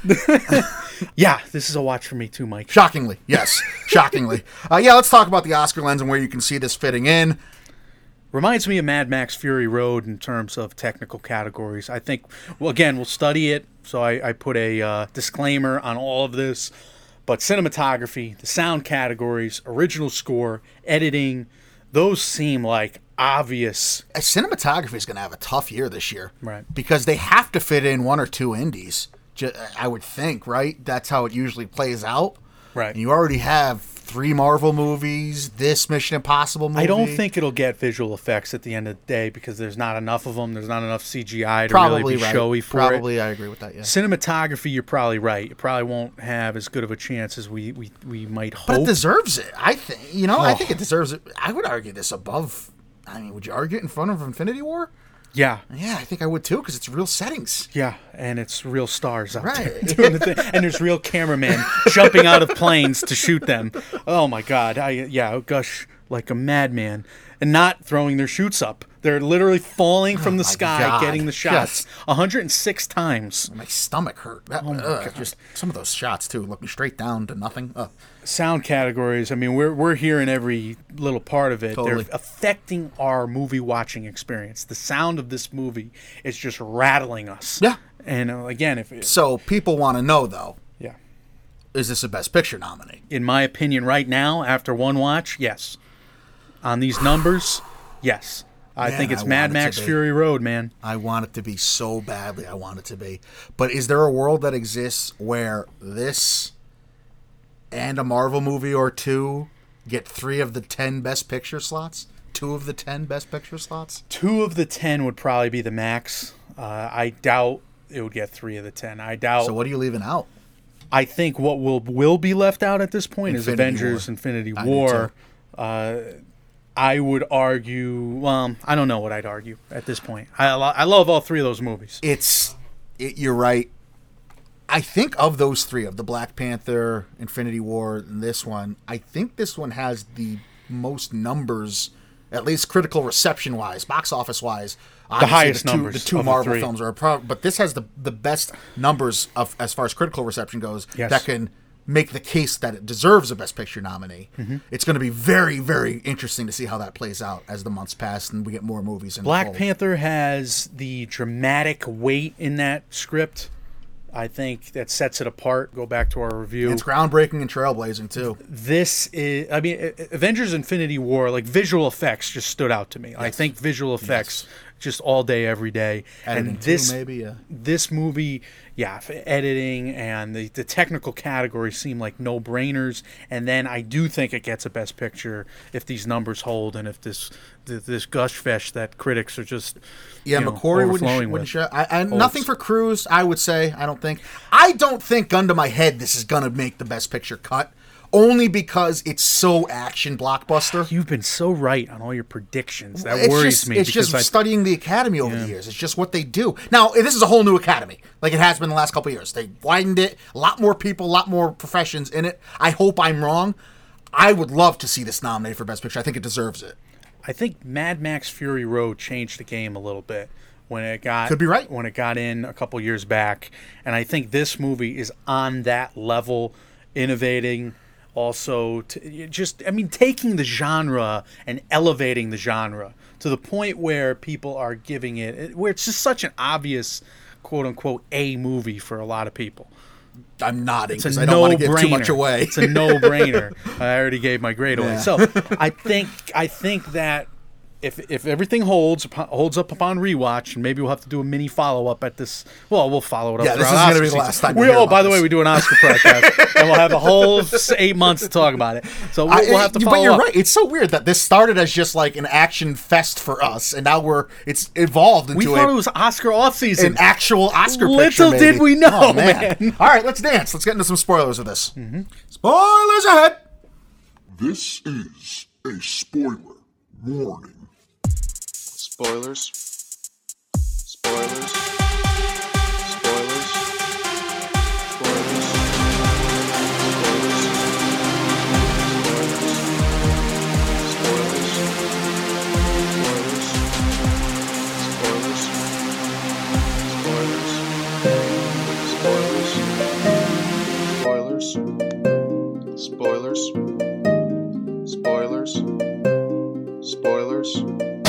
Yeah, this is a watch for me too, Mike. Shockingly, yes. Shockingly. Let's talk about the Oscar lens and where you can see this fitting in. Reminds me of Mad Max Fury Road in terms of technical categories. I think, well, again, we'll study it. So I put a disclaimer on all of this. But cinematography, the sound categories, original score, editing, those seem like obvious. Cinematography is going to have a tough year this year. Right. Because they have to fit in one or two indies, I would think, right? That's how it usually plays out. Right. And you already have 3 Marvel movies, this Mission Impossible movie. I don't think it'll get visual effects at the end of the day because there's not enough of them. There's not enough CGI to Probably really be right. showy for Probably, it. I agree with that, yeah. Cinematography, you're probably right. It probably won't have as good of a chance as we might hope. But it deserves it. I think, I think it deserves it. I would argue this above, would you argue it in front of Infinity War? Yeah. Yeah, I think I would too, because it's real settings. Yeah, and it's real stars out there Right. doing the thing. And there's real cameramen jumping out of planes to shoot them. Oh my God. I gush like a madman. And not throwing their chutes up. They're literally falling from the my sky, God. getting the shots. 106 times. My stomach hurt. Just some of those shots too, looking straight down to nothing. Sound categories, I mean, we're hearing every little part of it. Totally. They're affecting our movie watching experience. The sound of this movie is just rattling us. Yeah. And again, if it, So people want to know though, yeah. is this a Best Picture nominee? In my opinion, right now, after one watch, yes. On these numbers, yes. I Man, think it's I Mad want it to Max be. Fury Road, man. I want it to be so badly. I want it to be. But is there a world that exists where this and a Marvel movie or two get 3 of the 10 Best Picture slots? 2 of the 10 Best Picture slots? 2 of the 10 would probably be the max. I doubt it would get 3 of the 10. I doubt. So what are you leaving out? I think what will be left out at this point is Infinity Avengers: War. Infinity I do War. too. I would argue. Well, I don't know what I'd argue at this point. I love all 3 of those movies. You're right. I think of those 3, of the Black Panther, Infinity War, and this one, I think this one has the most numbers, at least critical reception wise, box office wise. The highest numbers The 2 of the Marvel 3. films are, but this has the best numbers of as far as critical reception goes. Yes. That can make the case that it deserves a Best Picture nominee. Mm-hmm. It's going to be very, very interesting to see how that plays out as the months pass and we get more movies in the Black fold. Panther has the dramatic weight in that script. I think that sets it apart. Go back to our review. It's groundbreaking and trailblazing too. This is, I mean, Avengers: Infinity War, like visual effects just stood out to me. I think visual effects just all day, every day. Editing and this, too, maybe, yeah. this movie, editing and the technical categories seem like no-brainers. And then I do think it gets a Best Picture if these numbers hold and if this gush fest that critics are just McQuarrie overflowing wouldn't with. show. Nothing for Cruise, I would say. I don't think, gun to my head, this is going to make the Best Picture cut. Only because it's so action blockbuster. You've been so right on all your predictions. That It's worries me. It's just because studying the Academy over the years. It's just what they do. Now, this is a whole new Academy, like it has been the last couple of years. They widened it. A lot more people, a lot more professions in it. I hope I'm wrong. I would love to see this nominated for Best Picture. I think it deserves it. I think Mad Max Fury Road changed the game a little bit when it got Could be right. when it got in a couple years back, and I think this movie is on that level, innovating, Also, taking the genre and elevating the genre to the point where people are giving it, where it's just such an obvious, quote unquote, A movie for a lot of people. I'm nodding It's a because I don't want to give too much no-brainer. away. It's a no-brainer. I already gave my grade away. Yeah. So I think that if everything holds up upon rewatch, and maybe we'll have to do a mini follow-up at this. Well, we'll follow it up. Yeah, this throughout is gonna be Oscar the last season. time you'll hear about by the way, this. we do an Oscar podcast, and we'll have a whole 8 months to talk about it. So we'll have to follow But you're up. right. It's so weird that this started as just like an action fest for us, and now it's evolved We into thought it was Oscar offseason. an actual Oscar Little picture. Maybe. did we know, Oh, man. All right, let's dance. Let's get into some spoilers of this. Spoilers ahead. This is a spoiler warning. Spoilers. Spoilers. Spoilers. Spoilers. Spoilers. Spoilers. Spoilers. Spoilers.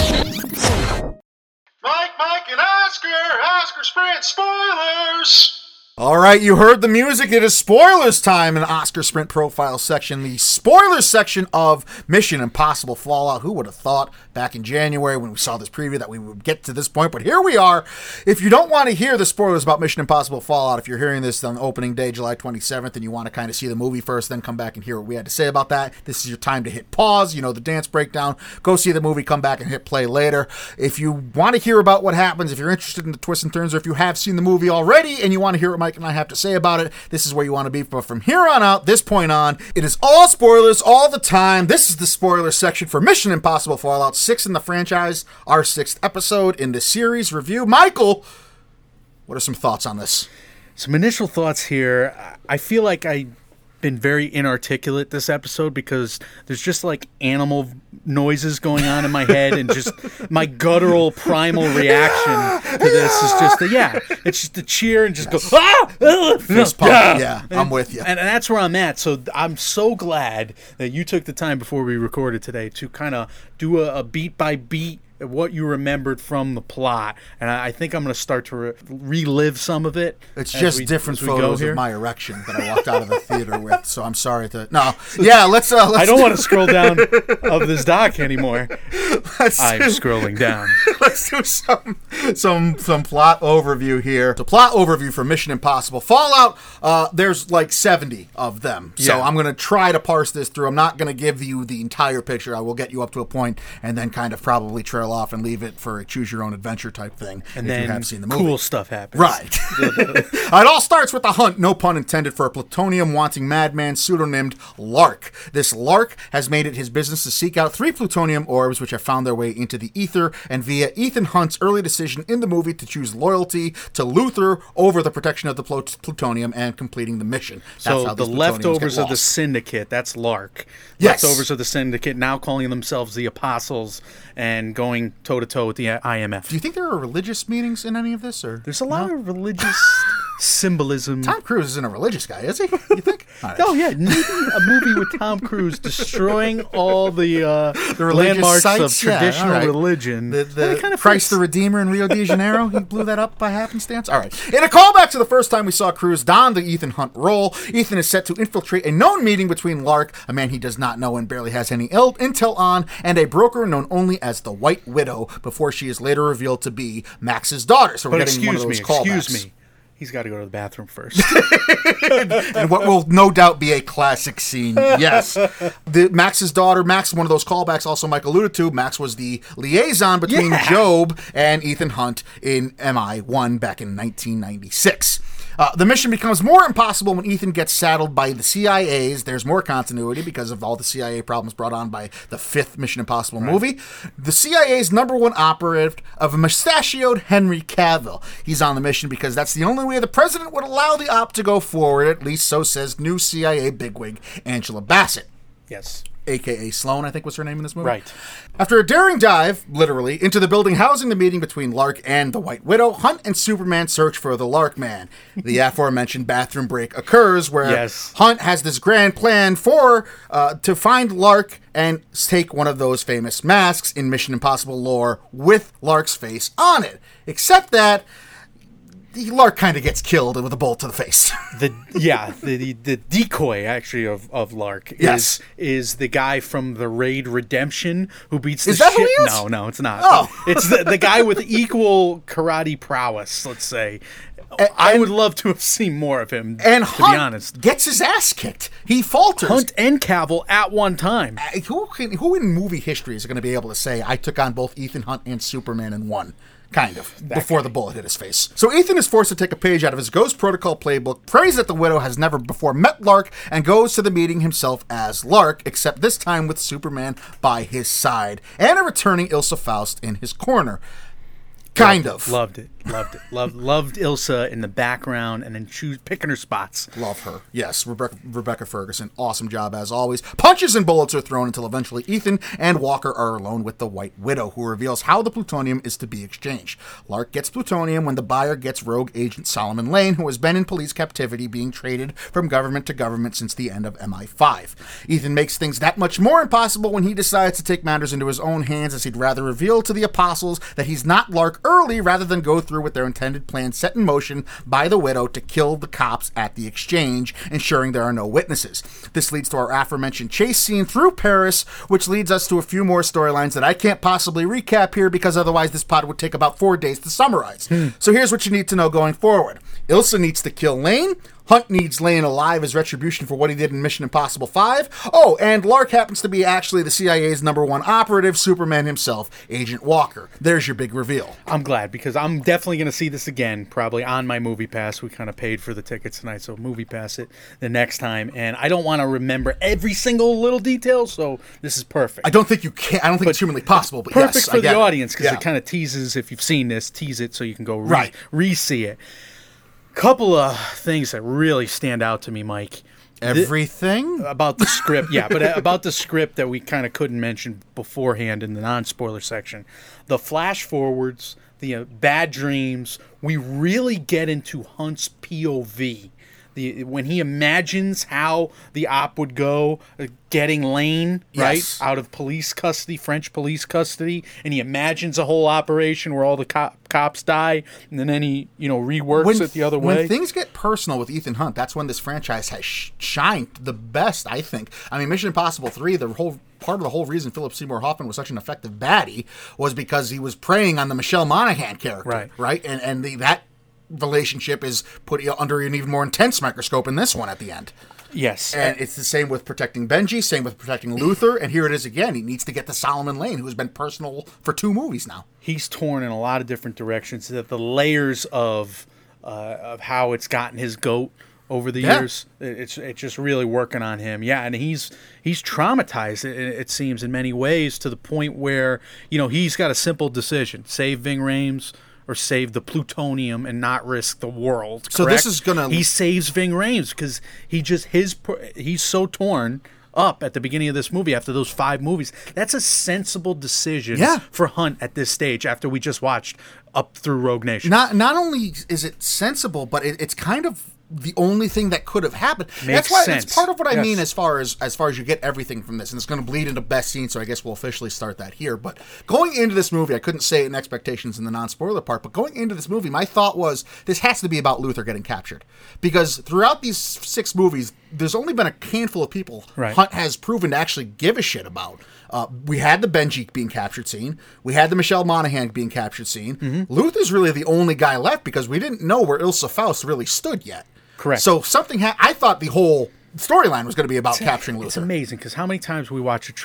Mike, and Oscar Sprint spoilers! All right, you heard the music. It is spoilers time in Oscar Sprint Profile section, the spoilers section of Mission Impossible Fallout. Who would have thought back in January when we saw this preview that we would get to this point? But here we are. If you don't want to hear the spoilers about Mission Impossible Fallout, if you're hearing this on opening day, July 27th, and you want to kind of see the movie first, then come back and hear what we had to say about that, this is your time to hit pause. You know, the dance breakdown. Go see the movie, come back and hit play later. If you want to hear about what happens, if you're interested in the twists and turns, or if you have seen the movie already and you want to hear what Mike and I have to say about it, this is where you want to be. But from here on out, this point on, it is all spoilers all the time. This is the spoiler section for Mission Impossible Fallout 6 in the franchise, our 6th episode in the series review. Michael, what are some thoughts on this? Some initial thoughts here. I feel like I've been very inarticulate this episode because there's just like animal noises going on in my head, and just my guttural primal reaction to this is just it's just the cheer and just go Fist pump. Yeah, I'm with you. And that's where I'm at. So I'm so glad that you took the time before we recorded today to kind of do a beat by beat of what you remembered from the plot. And I think I'm going to start to relive some of it. It's as just different as we go photos here. of my erection that I walked out of the theater with, so I'm sorry to... No. Yeah, let's I don't want to scroll down of this doc anymore. I'm scrolling down. Let's do some plot overview here. The plot overview for Mission Impossible Fallout, there's like 70 of them. So Yeah. I'm going to try to parse this through. I'm not going to give you the entire picture. I will get you up to a point and then kind of probably trail off and leave it for a choose your own adventure type thing And if then you have seen the movie. cool stuff happens. Right. It all starts with a hunt, no pun intended, for a plutonium-wanting madman pseudonymed Lark. This Lark has made it his business to seek out 3 plutonium orbs which have found their way into the ether, and via Ethan Hunt's early decision in the movie to choose loyalty to Luther over the protection of the plutonium and completing the mission. That's So how the these plutoniums leftovers get of the lost. Syndicate, that's Lark. Yes. Leftovers of the Syndicate now calling themselves the Apostles and going toe-to-toe with the IMF. Do you think there are religious meanings in any of this? Or There's a lot of religious symbolism. Tom Cruise isn't a religious guy, is he? You think? All right. Oh, yeah. Maybe a movie with Tom Cruise destroying all the religious landmarks sites? of traditional Yeah, all right. religion. The That kinda Christ fits. the Redeemer in Rio de Janeiro, he blew that up by happenstance. All right. In a callback to the first time we saw Cruise don the Ethan Hunt role, Ethan is set to infiltrate a known meeting between Lark, a man he does not know and barely has any intel on, and a broker known only as the White Widow, before she is later revealed to be Max's daughter. So we're But getting one of those callbacks. excuse me. He's got to go to the bathroom first. And what will no doubt be a classic scene. Yes. Max's daughter, Max, one of those callbacks also Mike alluded to. Max was the liaison between Job and Ethan Hunt in MI1 back in 1996. The mission becomes more impossible when Ethan gets saddled by the CIA's. There's more continuity because of all the CIA problems brought on by the 5th Mission Impossible movie. The CIA's #1 operative of mustachioed Henry Cavill. He's on the mission because that's the only way the president would allow the op to go forward. At least so says new CIA bigwig Angela Bassett. Yes. a.k.a. Sloane, I think was her name in this movie. Right. After a daring dive, literally, into the building housing the meeting between Lark and the White Widow, Hunt and Superman search for the Lark Man. The aforementioned bathroom break occurs where Yes. Hunt has this grand plan for to find Lark and take one of those famous masks in Mission Impossible lore with Lark's face on it. Except that Lark kind of gets killed with a bolt to the face. The decoy actually of Lark Yes. is the guy from the Raid Redemption who beats the Is that shit. who he is? No, it's not. Oh. It's the guy with equal karate prowess, let's say. I would love to have seen more of him, And to Hunt be honest. gets his ass kicked. He falters. Hunt and Cavill at one time. Who in movie history is going to be able to say, I took on both Ethan Hunt and Superman in one? Kind of, before the bullet hit his face. So Ethan is forced to take a page out of his Ghost Protocol playbook, prays that the Widow has never before met Lark, and goes to the meeting himself as Lark, except this time with Superman by his side, and a returning Ilsa Faust in his corner. Kind of. Loved it. Loved Ilsa in the background and then picking her spots. Love her. Yes, Rebecca Ferguson. Awesome job as always. Punches and bullets are thrown until eventually Ethan and Walker are alone with the White Widow, who reveals how the plutonium is to be exchanged. Lark gets plutonium when the buyer gets rogue agent Solomon Lane, who has been in police captivity being traded from government to government since the end of MI5. Ethan makes things that much more impossible when he decides to take matters into his own hands, as he'd rather reveal to the Apostles that he's not Lark early rather than go through with their intended plan set in motion by the Widow to kill the cops at the exchange, ensuring there are no witnesses. This leads to our aforementioned chase scene through Paris, which leads us to a few more storylines that I can't possibly recap here because otherwise this pod would take about 4 days to summarize. So here's what you need to know going forward. Ilsa needs to kill Lane. Hunt needs Lane alive as retribution for what he did in Mission Impossible 5. Oh, and Lark happens to be actually the CIA's #1 operative, Superman himself, Agent Walker. There's your big reveal. I'm glad, because I'm definitely going to see this again, probably on my Movie Pass. We kind of paid for the tickets tonight, so Movie Pass it the next time. And I don't want to remember every single little detail, so this is perfect. I don't think you can. I don't think it's humanly possible, but Perfect yes, for I get the it. audience, because Yeah. it kind of teases, if you've seen this, tease it so you can go Right. re-see it. Couple of things that really stand out to me, Mike. Everything? About the script, yeah, but about the script that we kind of couldn't mention beforehand in the non-spoiler section. The flash forwards, the bad dreams, we really get into Hunt's POV. When he imagines how the op would go, getting Lane, right, Yes. out of police custody, French police custody, and he imagines a whole operation where all the cops die, and then he, reworks it the other way. When things get personal with Ethan Hunt, that's when this franchise has shined the best, I think. I mean, Mission Impossible 3, part of the whole reason Philip Seymour Hoffman was such an effective baddie was because he was preying on the Michelle Monaghan character, right? And that relationship is put under an even more intense microscope in this one at the end. Yes. And it's the same with protecting Benji, same with protecting Luther, and here it is again. He needs to get to Solomon Lane, who has been personal for 2 movies now. He's torn in a lot of different directions. That the layers of how it's gotten his goat over the years, it's just really working on him. Yeah, and he's traumatized. It seems in many ways, to the point where he's got a simple decision: save Ving Rhames or save the plutonium and not risk the world. So correct? this is gonna. He saves Ving Rhames because he's so torn up at the beginning of this movie after those 5 movies. That's a sensible decision for Hunt at this stage after we just watched up through Rogue Nation. Not only is it sensible, but it's kind of the only thing that could have happened. Makes That's sense. part of what I Yes. mean as far as you get everything from this, and it's going to bleed into best scene. So I guess we'll officially start that here. But going into this movie, I couldn't say it in expectations in the non-spoiler part. But going into this movie, my thought was this has to be about Luther getting captured, because throughout these 6 movies, there's only been a handful of people Hunt has proven to actually give a shit about. We had the Benji being captured scene. We had the Michelle Monaghan being captured scene. Mm-hmm. Luther's really the only guy left because we didn't know where Ilsa Faust really stood yet. Correct. So something I thought the whole storyline was going to be about capturing Luther. It's amazing because how many times we watch a trailer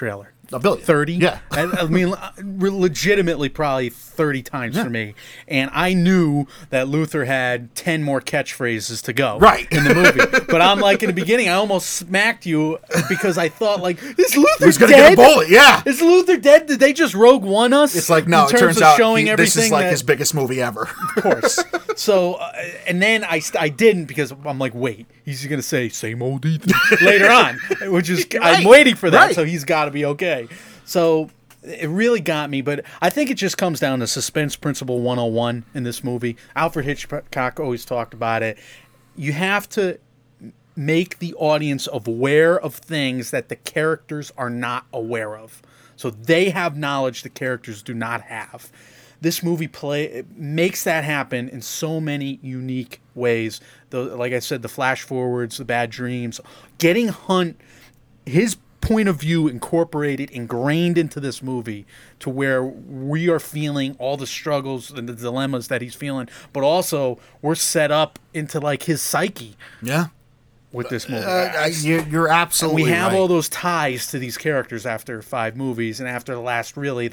A billion. 30. Yeah. I mean, legitimately probably 30 times for me. And I knew that Luther had 10 more catchphrases to go Right. in the movie. But I'm like, in the beginning, I almost smacked you because I thought, like, is Luther Who's gonna dead? get a bullet? Yeah. Is Luther dead? Did they just Rogue One us? It's like, no, in it terms turns of out showing this everything is like that- his biggest movie ever. Of course. So, and then I didn't because I'm like, wait, he's going to say same old Ethan later on, which is, I'm Right, waiting for that, right. so he's got to be okay. So it really got me, but I think it just comes down to suspense principle 101 in this movie. Alfred Hitchcock always talked about it. You have to make the audience aware of things that the characters are not aware of. So they have knowledge the characters do not have. This movie makes that happen in so many unique ways. Like I said, the flash forwards, the bad dreams, getting Hunt, his point of view ingrained into this movie to where we are feeling all the struggles and the dilemmas that he's feeling, but also we're set up into like his psyche Yeah. with this movie. You're absolutely We have right. all those ties to these characters after 5 movies, and after the last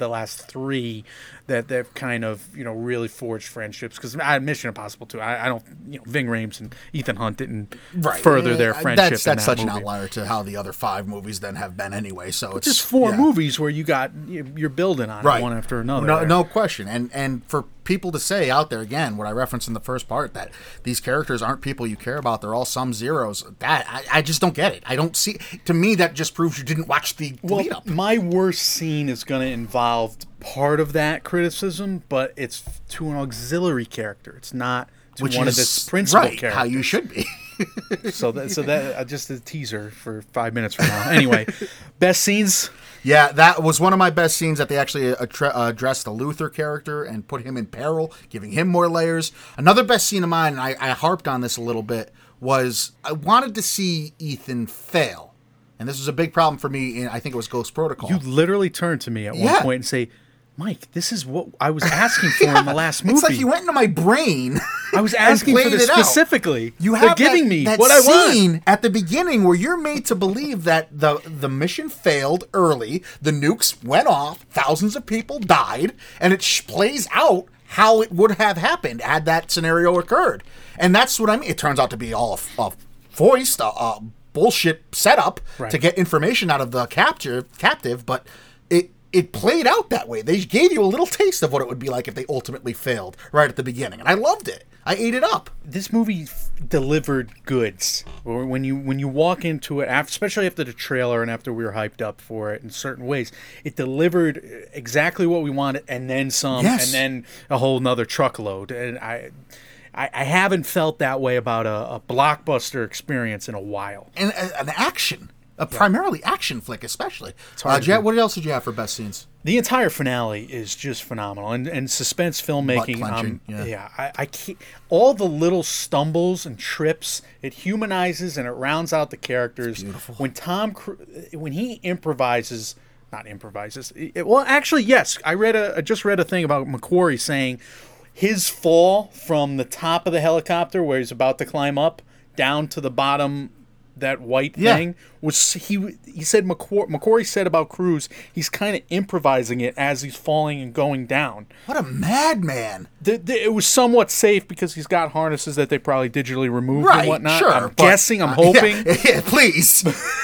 3 that they've kind of really forged friendships. Because Mission Impossible 2, I don't Ving Rhames and Ethan Hunt didn't further their friendship. That's in that such movie. an outlier to how the other 5 movies then have been anyway. So it's Just 4 yeah. movies where you're building on it one after another. No, there. no question. And for people to say out there again, what I referenced in the first part, that these characters aren't people you care about, they're all sum zeros. That I just don't get it. I don't see. To me, that just proves you didn't watch the lead up. My worst scene is going to involve part of that criticism, but it's to an auxiliary character. It's not to one of its principal right, characters. how you should be. So that just a teaser for 5 minutes from now. Anyway, best scenes. Yeah, that was one of my best scenes, that they actually addressed the Luther character and put him in peril, giving him more layers. Another best scene of mine, and I harped on this a little bit, was I wanted to see Ethan fail. And this was a big problem for me in, I think it was Ghost Protocol. You literally turned to me at one Yeah. point and say, Mike, this is what I was asking for in the last movie. It's like you went into my brain. I was and asking for played this it out. specifically. You They're have giving me that what I want. scene at the beginning where you're made to believe that the mission failed early, the nukes went off, thousands of people died, and it plays out how it would have happened had that scenario occurred. And that's what I mean. It turns out to be all a foist, a bullshit setup to get information out of the captive, but it played out that way. They gave you a little taste of what it would be like if they ultimately failed right at the beginning, and I loved it. I ate it up. This movie delivered goods. Or when you walk into it, especially after the trailer and after we were hyped up for it in certain ways, it delivered exactly what we wanted and then some, Yes. and then a whole nother truckload. And I haven't felt that way about a blockbuster experience in a while. And an action, a primarily action flick, especially. hard to do. What else did you have for best scenes? The entire finale is just phenomenal, and suspense filmmaking. Butt-clenching, I can't. All the little stumbles and trips, it humanizes and it rounds out the characters. beautiful. When he improvises, not improvises. Well, actually, yes. I just read a thing about McQuarrie saying his fall from the top of the helicopter where he's about to climb up down to the bottom. That white Yeah. thing was he said McQuarrie said about Cruise, he's kind of improvising it as he's falling and going down. What a madman! It was somewhat safe because he's got harnesses that they probably digitally removed Right, and whatnot. sure. I'm guessing, I'm hoping, Yeah, please.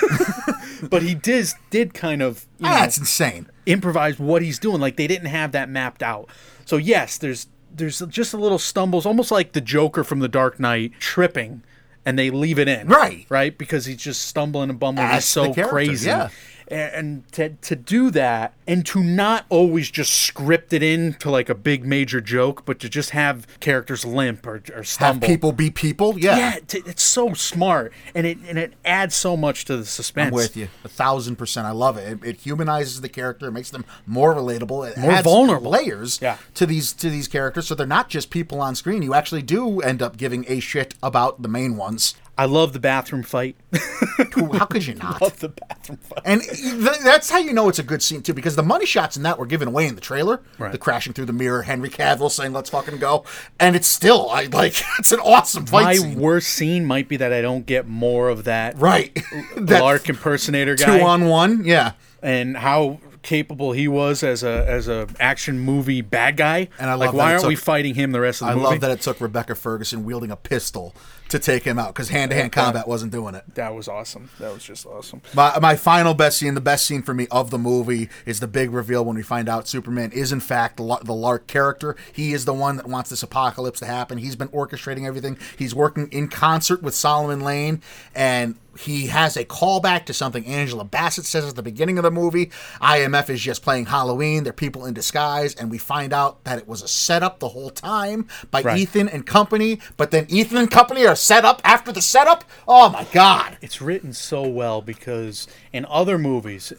but he did kind of That's insane. improvise what he's doing. Like they didn't have that mapped out. So yes, there's just a little stumbles, almost like the Joker from The Dark Knight tripping. And they leave it in. Right? Because he's just stumbling and bumbling. He's As so the character, crazy. yeah. And to do that, and to not always just script it in to like a big major joke, but to just have characters limp or Have stumble. people be people. Yeah. It's so smart. And it adds so much to the suspense. I'm with you 1,000%. I love it. It humanizes the character. It makes them more relatable. It More adds vulnerable. layers Yeah. to these characters, so they're not just people on screen. You actually do end up giving a shit about the main ones. I love the bathroom fight. How could you not? Love the bathroom fight. And that's how you know it's a good scene, too, because the money shots in that were given away in the trailer. Right. The crashing through the mirror, Henry Cavill saying, let's fucking go. And it's still, it's an awesome fight My scene. worst scene might be that I don't get more of that Right. That Lark impersonator guy. 2-on-1, yeah. and how capable he was as a action movie bad guy. And I love like, that why it aren't we took- fighting him the rest of the I movie? love that it took Rebecca Ferguson wielding a pistol to take him out because hand-to-hand combat wasn't doing it. That was awesome. That was just awesome. My final best scene, the best scene for me of the movie, is the big reveal when we find out Superman is in fact the Lark character. He is the one that wants this apocalypse to happen. He's been orchestrating everything. He's working in concert with Solomon Lane, and he has a callback to something Angela Bassett says at the beginning of the movie. IMF is just playing Halloween. They're people in disguise, and we find out that it was a setup the whole time by Right. Ethan and company, but then Ethan and company are set up after the setup? Oh my God. It's written so well because in other movies,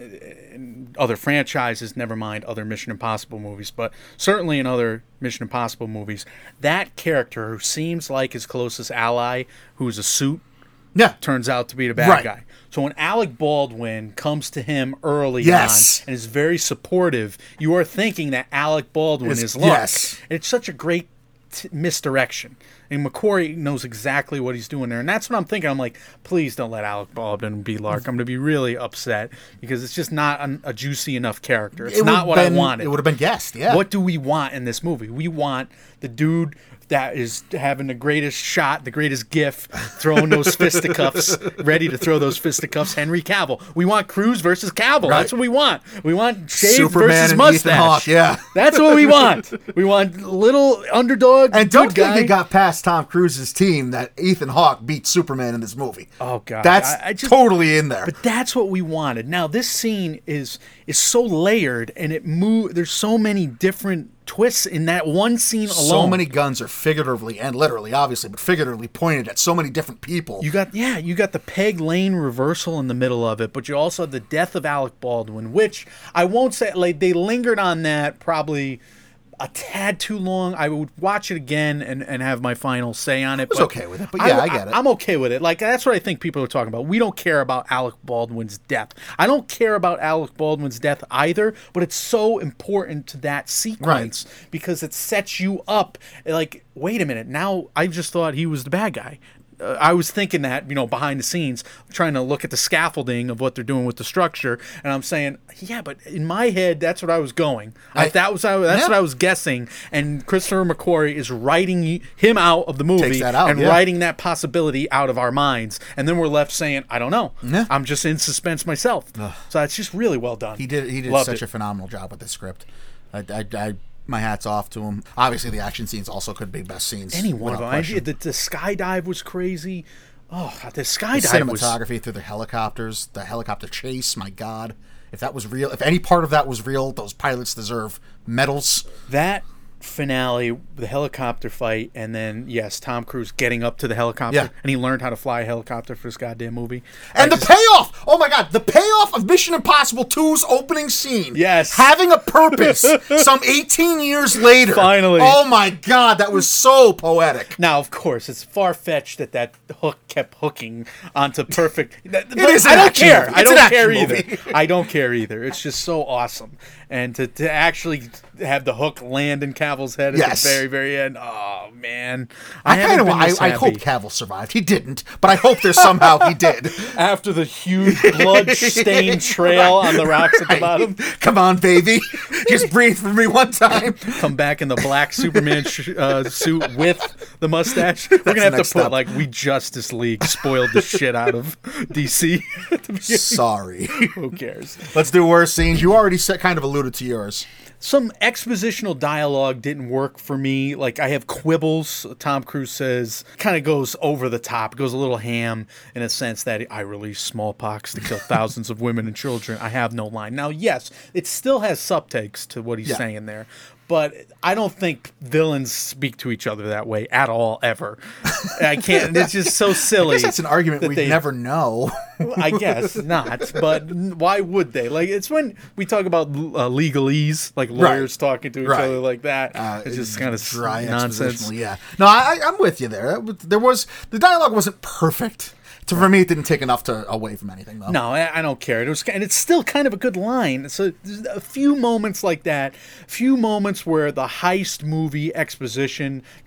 in other franchises, never mind other Mission Impossible movies, but certainly in other Mission Impossible movies, that character who seems like his closest ally, who's a suit, Yeah. turns out to be the bad Right. guy. So when Alec Baldwin comes to him early Yes. on and is very supportive, you are thinking that Alec Baldwin is Lark. Yes. It's such a great misdirection. And McQuarrie knows exactly what he's doing there. And that's what I'm thinking. I'm like, please don't let Alec Baldwin be Lark. I'm going to be really upset because it's just not a juicy enough character. It's not what I wanted. It would have been guessed, yeah. What do we want in this movie? We want the dude that is having the greatest shot, the greatest gif, throwing those fisticuffs, ready to throw those fisticuffs, Henry Cavill. We want Cruz versus Cavill. Right. That's what we want. We want shaved Superman versus and mustache. Ethan Hawke, yeah. That's what we want. We want little underdog And good don't guy. think it got past Tom Cruise's team that Ethan Hawke beat Superman in this movie. Oh, God. That's I just- totally in there. But that's what we wanted. Now this scene is so layered, and there's so many different twists in that one scene alone. So many guns are figuratively and literally, obviously, but figuratively pointed at so many different people. You got the Peg Lane reversal in the middle of it, but you also have the death of Alec Baldwin, which I won't say, like, they lingered on that probably a tad too long. I would watch it again and have my final say on it. was okay with it, but yeah, I get it. I'm okay with it. Like, that's what I think people are talking about. We don't care about Alec Baldwin's death. I don't care about Alec Baldwin's death either, but it's so important to that sequence because it sets you up. Like, wait a minute, now I just thought he was the bad guy. I was thinking that, behind the scenes, trying to look at the scaffolding of what they're doing with the structure, and I'm saying, yeah, but in my head, that's what I was going. That's what I was guessing, and Christopher McQuarrie is writing him out of the movie Takes that out, and yeah. writing that possibility out of our minds, and then we're left saying, I don't know. Yeah. I'm just in suspense myself. So it's just really well done. He did Loved such it. a phenomenal job with this script. My hat's off to him. Obviously, the action scenes also could be best scenes. Any one of without them. question. The skydive was crazy. Oh, the The skydive was... cinematography through the helicopters, the helicopter chase, my God. If that was real, if any part of that was real, those pilots deserve medals. That finale, the helicopter fight, and then, yes, Tom Cruise getting up to the helicopter, Yeah. and he learned how to fly a helicopter for this goddamn movie. And the payoff! Oh my God, the payoff of Mission Impossible 2's opening scene. Yes. Having a purpose some 18 years later. Finally. Oh my God, that was so poetic. Now, of course, it's far-fetched that hook kept hooking onto perfect... It is an I don't action care. movie. I It's an don't action care movie. either. I don't care either. It's just so awesome. And to actually have the hook land in Cavill's head at Yes. the very, very end, oh, man. I haven't been this I happy. hope Cavill survived. He didn't, but I hope there's somehow he did. After the huge blood-stained trail on the rocks at the bottom. Come on, baby. Just breathe for me one time. Come back in the black Superman suit with the mustache. We're gonna have to next put step. like "We Justice League" spoiled the shit out of DC. at the beginning. Sorry. Who cares? Let's do worse scenes. You already kind of alluded to yours. Some expositional dialogue didn't work for me. Like, I have quibbles. Tom Cruise says, kind of goes over the top, goes a little ham in a sense that I released smallpox to kill thousands of women and children. I have no line. Now, yes, it still has subtext to what he's saying there, but I don't think villains speak to each other that way at all, ever. I can't. It's just so silly. I guess that's an argument that we they- never know. I guess not, but why would they? Like, it's when we talk about legalese, like lawyers talking to each Right. other like that. It's just kind of dry nonsense. expositional, yeah. No, I'm with you there. The dialogue wasn't perfect. For me, it didn't take enough away from anything, though. No, I don't care. And it's still kind of a good line. So there's a few moments like that, few moments where the heist movie exposition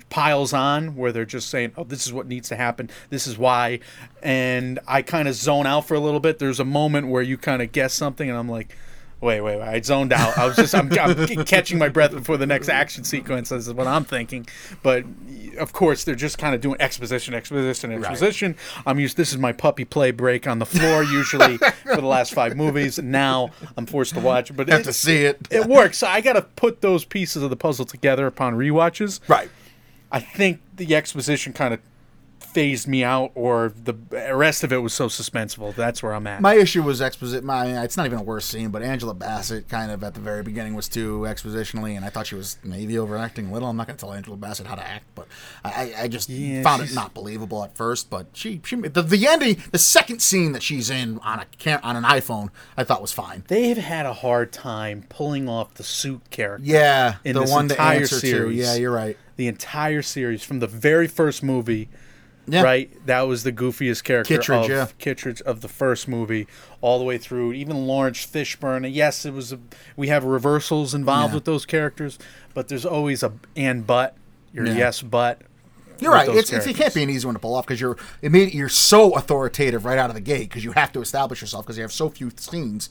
piles on where they're just saying, oh, this is what needs to happen, this is why, and I kind of zone out for a little bit. There's a moment where you kind of guess something and I'm like, wait, I zoned out. I'm catching my breath before the next action sequence. This is what I'm thinking. But of course, they're just kind of doing exposition. Right. This is my puppy play break on the floor usually for the last 5 movies. Now I'm forced to watch it, but Have to see it. It works. So I got to put those pieces of the puzzle together upon rewatches. Right. I think the exposition kind of phased me out, or the rest of it was so suspenseful. That's where I'm at. My issue was exposition. It's not even a worse scene, but Angela Bassett kind of at the very beginning was too expositionally, and I thought she was maybe overacting a little. I'm not going to tell Angela Bassett how to act, but I just found it not believable at first. But the ending, the second scene that she's in on an iPhone, I thought was fine. They have had a hard time pulling off the suit character. Yeah, in the this one to entire answer series. to. Yeah, you're right. The entire series from the very first movie. Yeah. Right, that was the goofiest character Kittredge, of the first movie, all the way through. Even Lawrence Fishburne. Yes, we have reversals involved with those characters, but there's always a and but. Yes, but. You're right. It can't be an easy one to pull off because you're so authoritative right out of the gate because you have to establish yourself because you have so few scenes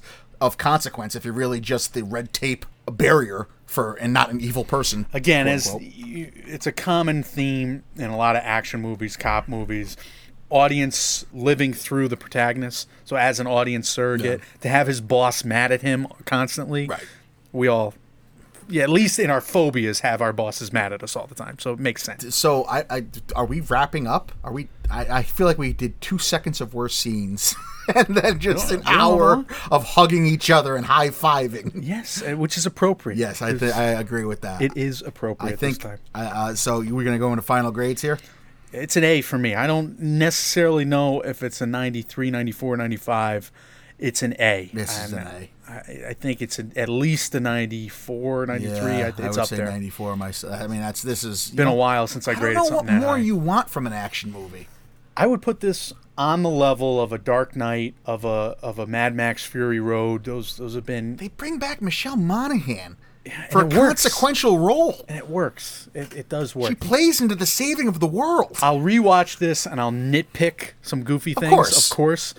of consequence if you're really just the red tape barrier and not an evil person. Again, it's a common theme in a lot of action movies, cop movies, audience living through the protagonist. So as an audience surrogate, to have his boss mad at him constantly, right. We all, at least in our phobias, have our bosses mad at us all the time. So it makes sense. So are we wrapping up? I feel like we did 2 seconds of worse scenes and then just an hour of hugging each other and high-fiving. Yes, which is appropriate. Yes, I agree with that. It is appropriate this time. So we're going to go into final grades here? It's an A for me. I don't necessarily know if it's a 93, 94, 95. It's an A. This is an A. I think it's at least a 94, 93. Yeah, it's I would up say there. 94 myself. I mean, this is been a while since I graded something that high. I don't know what more you want from an action movie. I would put this on the level of a Dark Knight, of a Mad Max Fury Road. Those have been. They bring back Michelle Monaghan for a consequential role, and it works. It does work. She plays into the saving of the world. I'll rewatch this and I'll nitpick some goofy things, of course.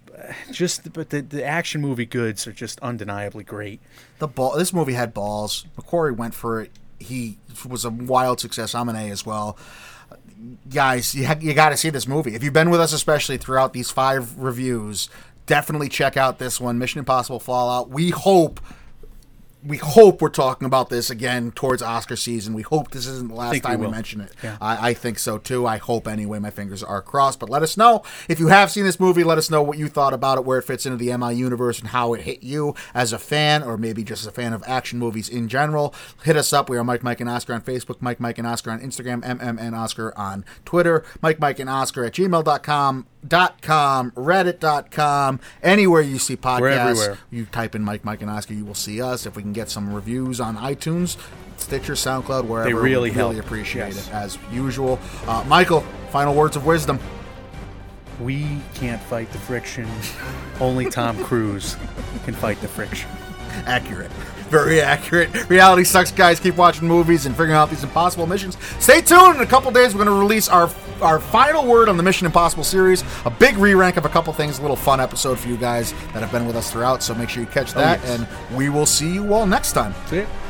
But the action movie goods are just undeniably great. This movie had balls. McQuarrie went for it. He was a wild success. I'm an A as well. Guys, you got to see this movie. If you've been with us, especially throughout these 5 reviews, definitely check out this one, Mission Impossible Fallout. We hope we're talking about this again towards Oscar season. We hope this isn't the last time we mention it. Yeah. I think so too. I hope anyway. My fingers are crossed. But let us know if you have seen this movie. Let us know what you thought about it, where it fits into the MI universe, and how it hit you as a fan, or maybe just a fan of action movies in general. Hit us up. We are Mike and Oscar on Facebook, Mike and Oscar on Instagram, and Oscar on Twitter, Mike and Oscar at gmail.com, reddit.com, anywhere you see podcasts. We're everywhere. You type in Mike and Oscar, you will see us. If we can get some reviews on iTunes, Stitcher, SoundCloud, wherever, they really help. Appreciate it as usual. Michael, final words of wisdom. We can't fight the friction. Only Tom Cruise can fight the friction. Accurate. Very accurate. Reality sucks, guys. Keep watching movies and figuring out these impossible missions. Stay tuned. In a couple days, we're going to release our final word on the Mission Impossible series. A big re-rank of a couple things. A little fun episode for you guys that have been with us throughout. So make sure you catch that. And we will see you all next time. See ya.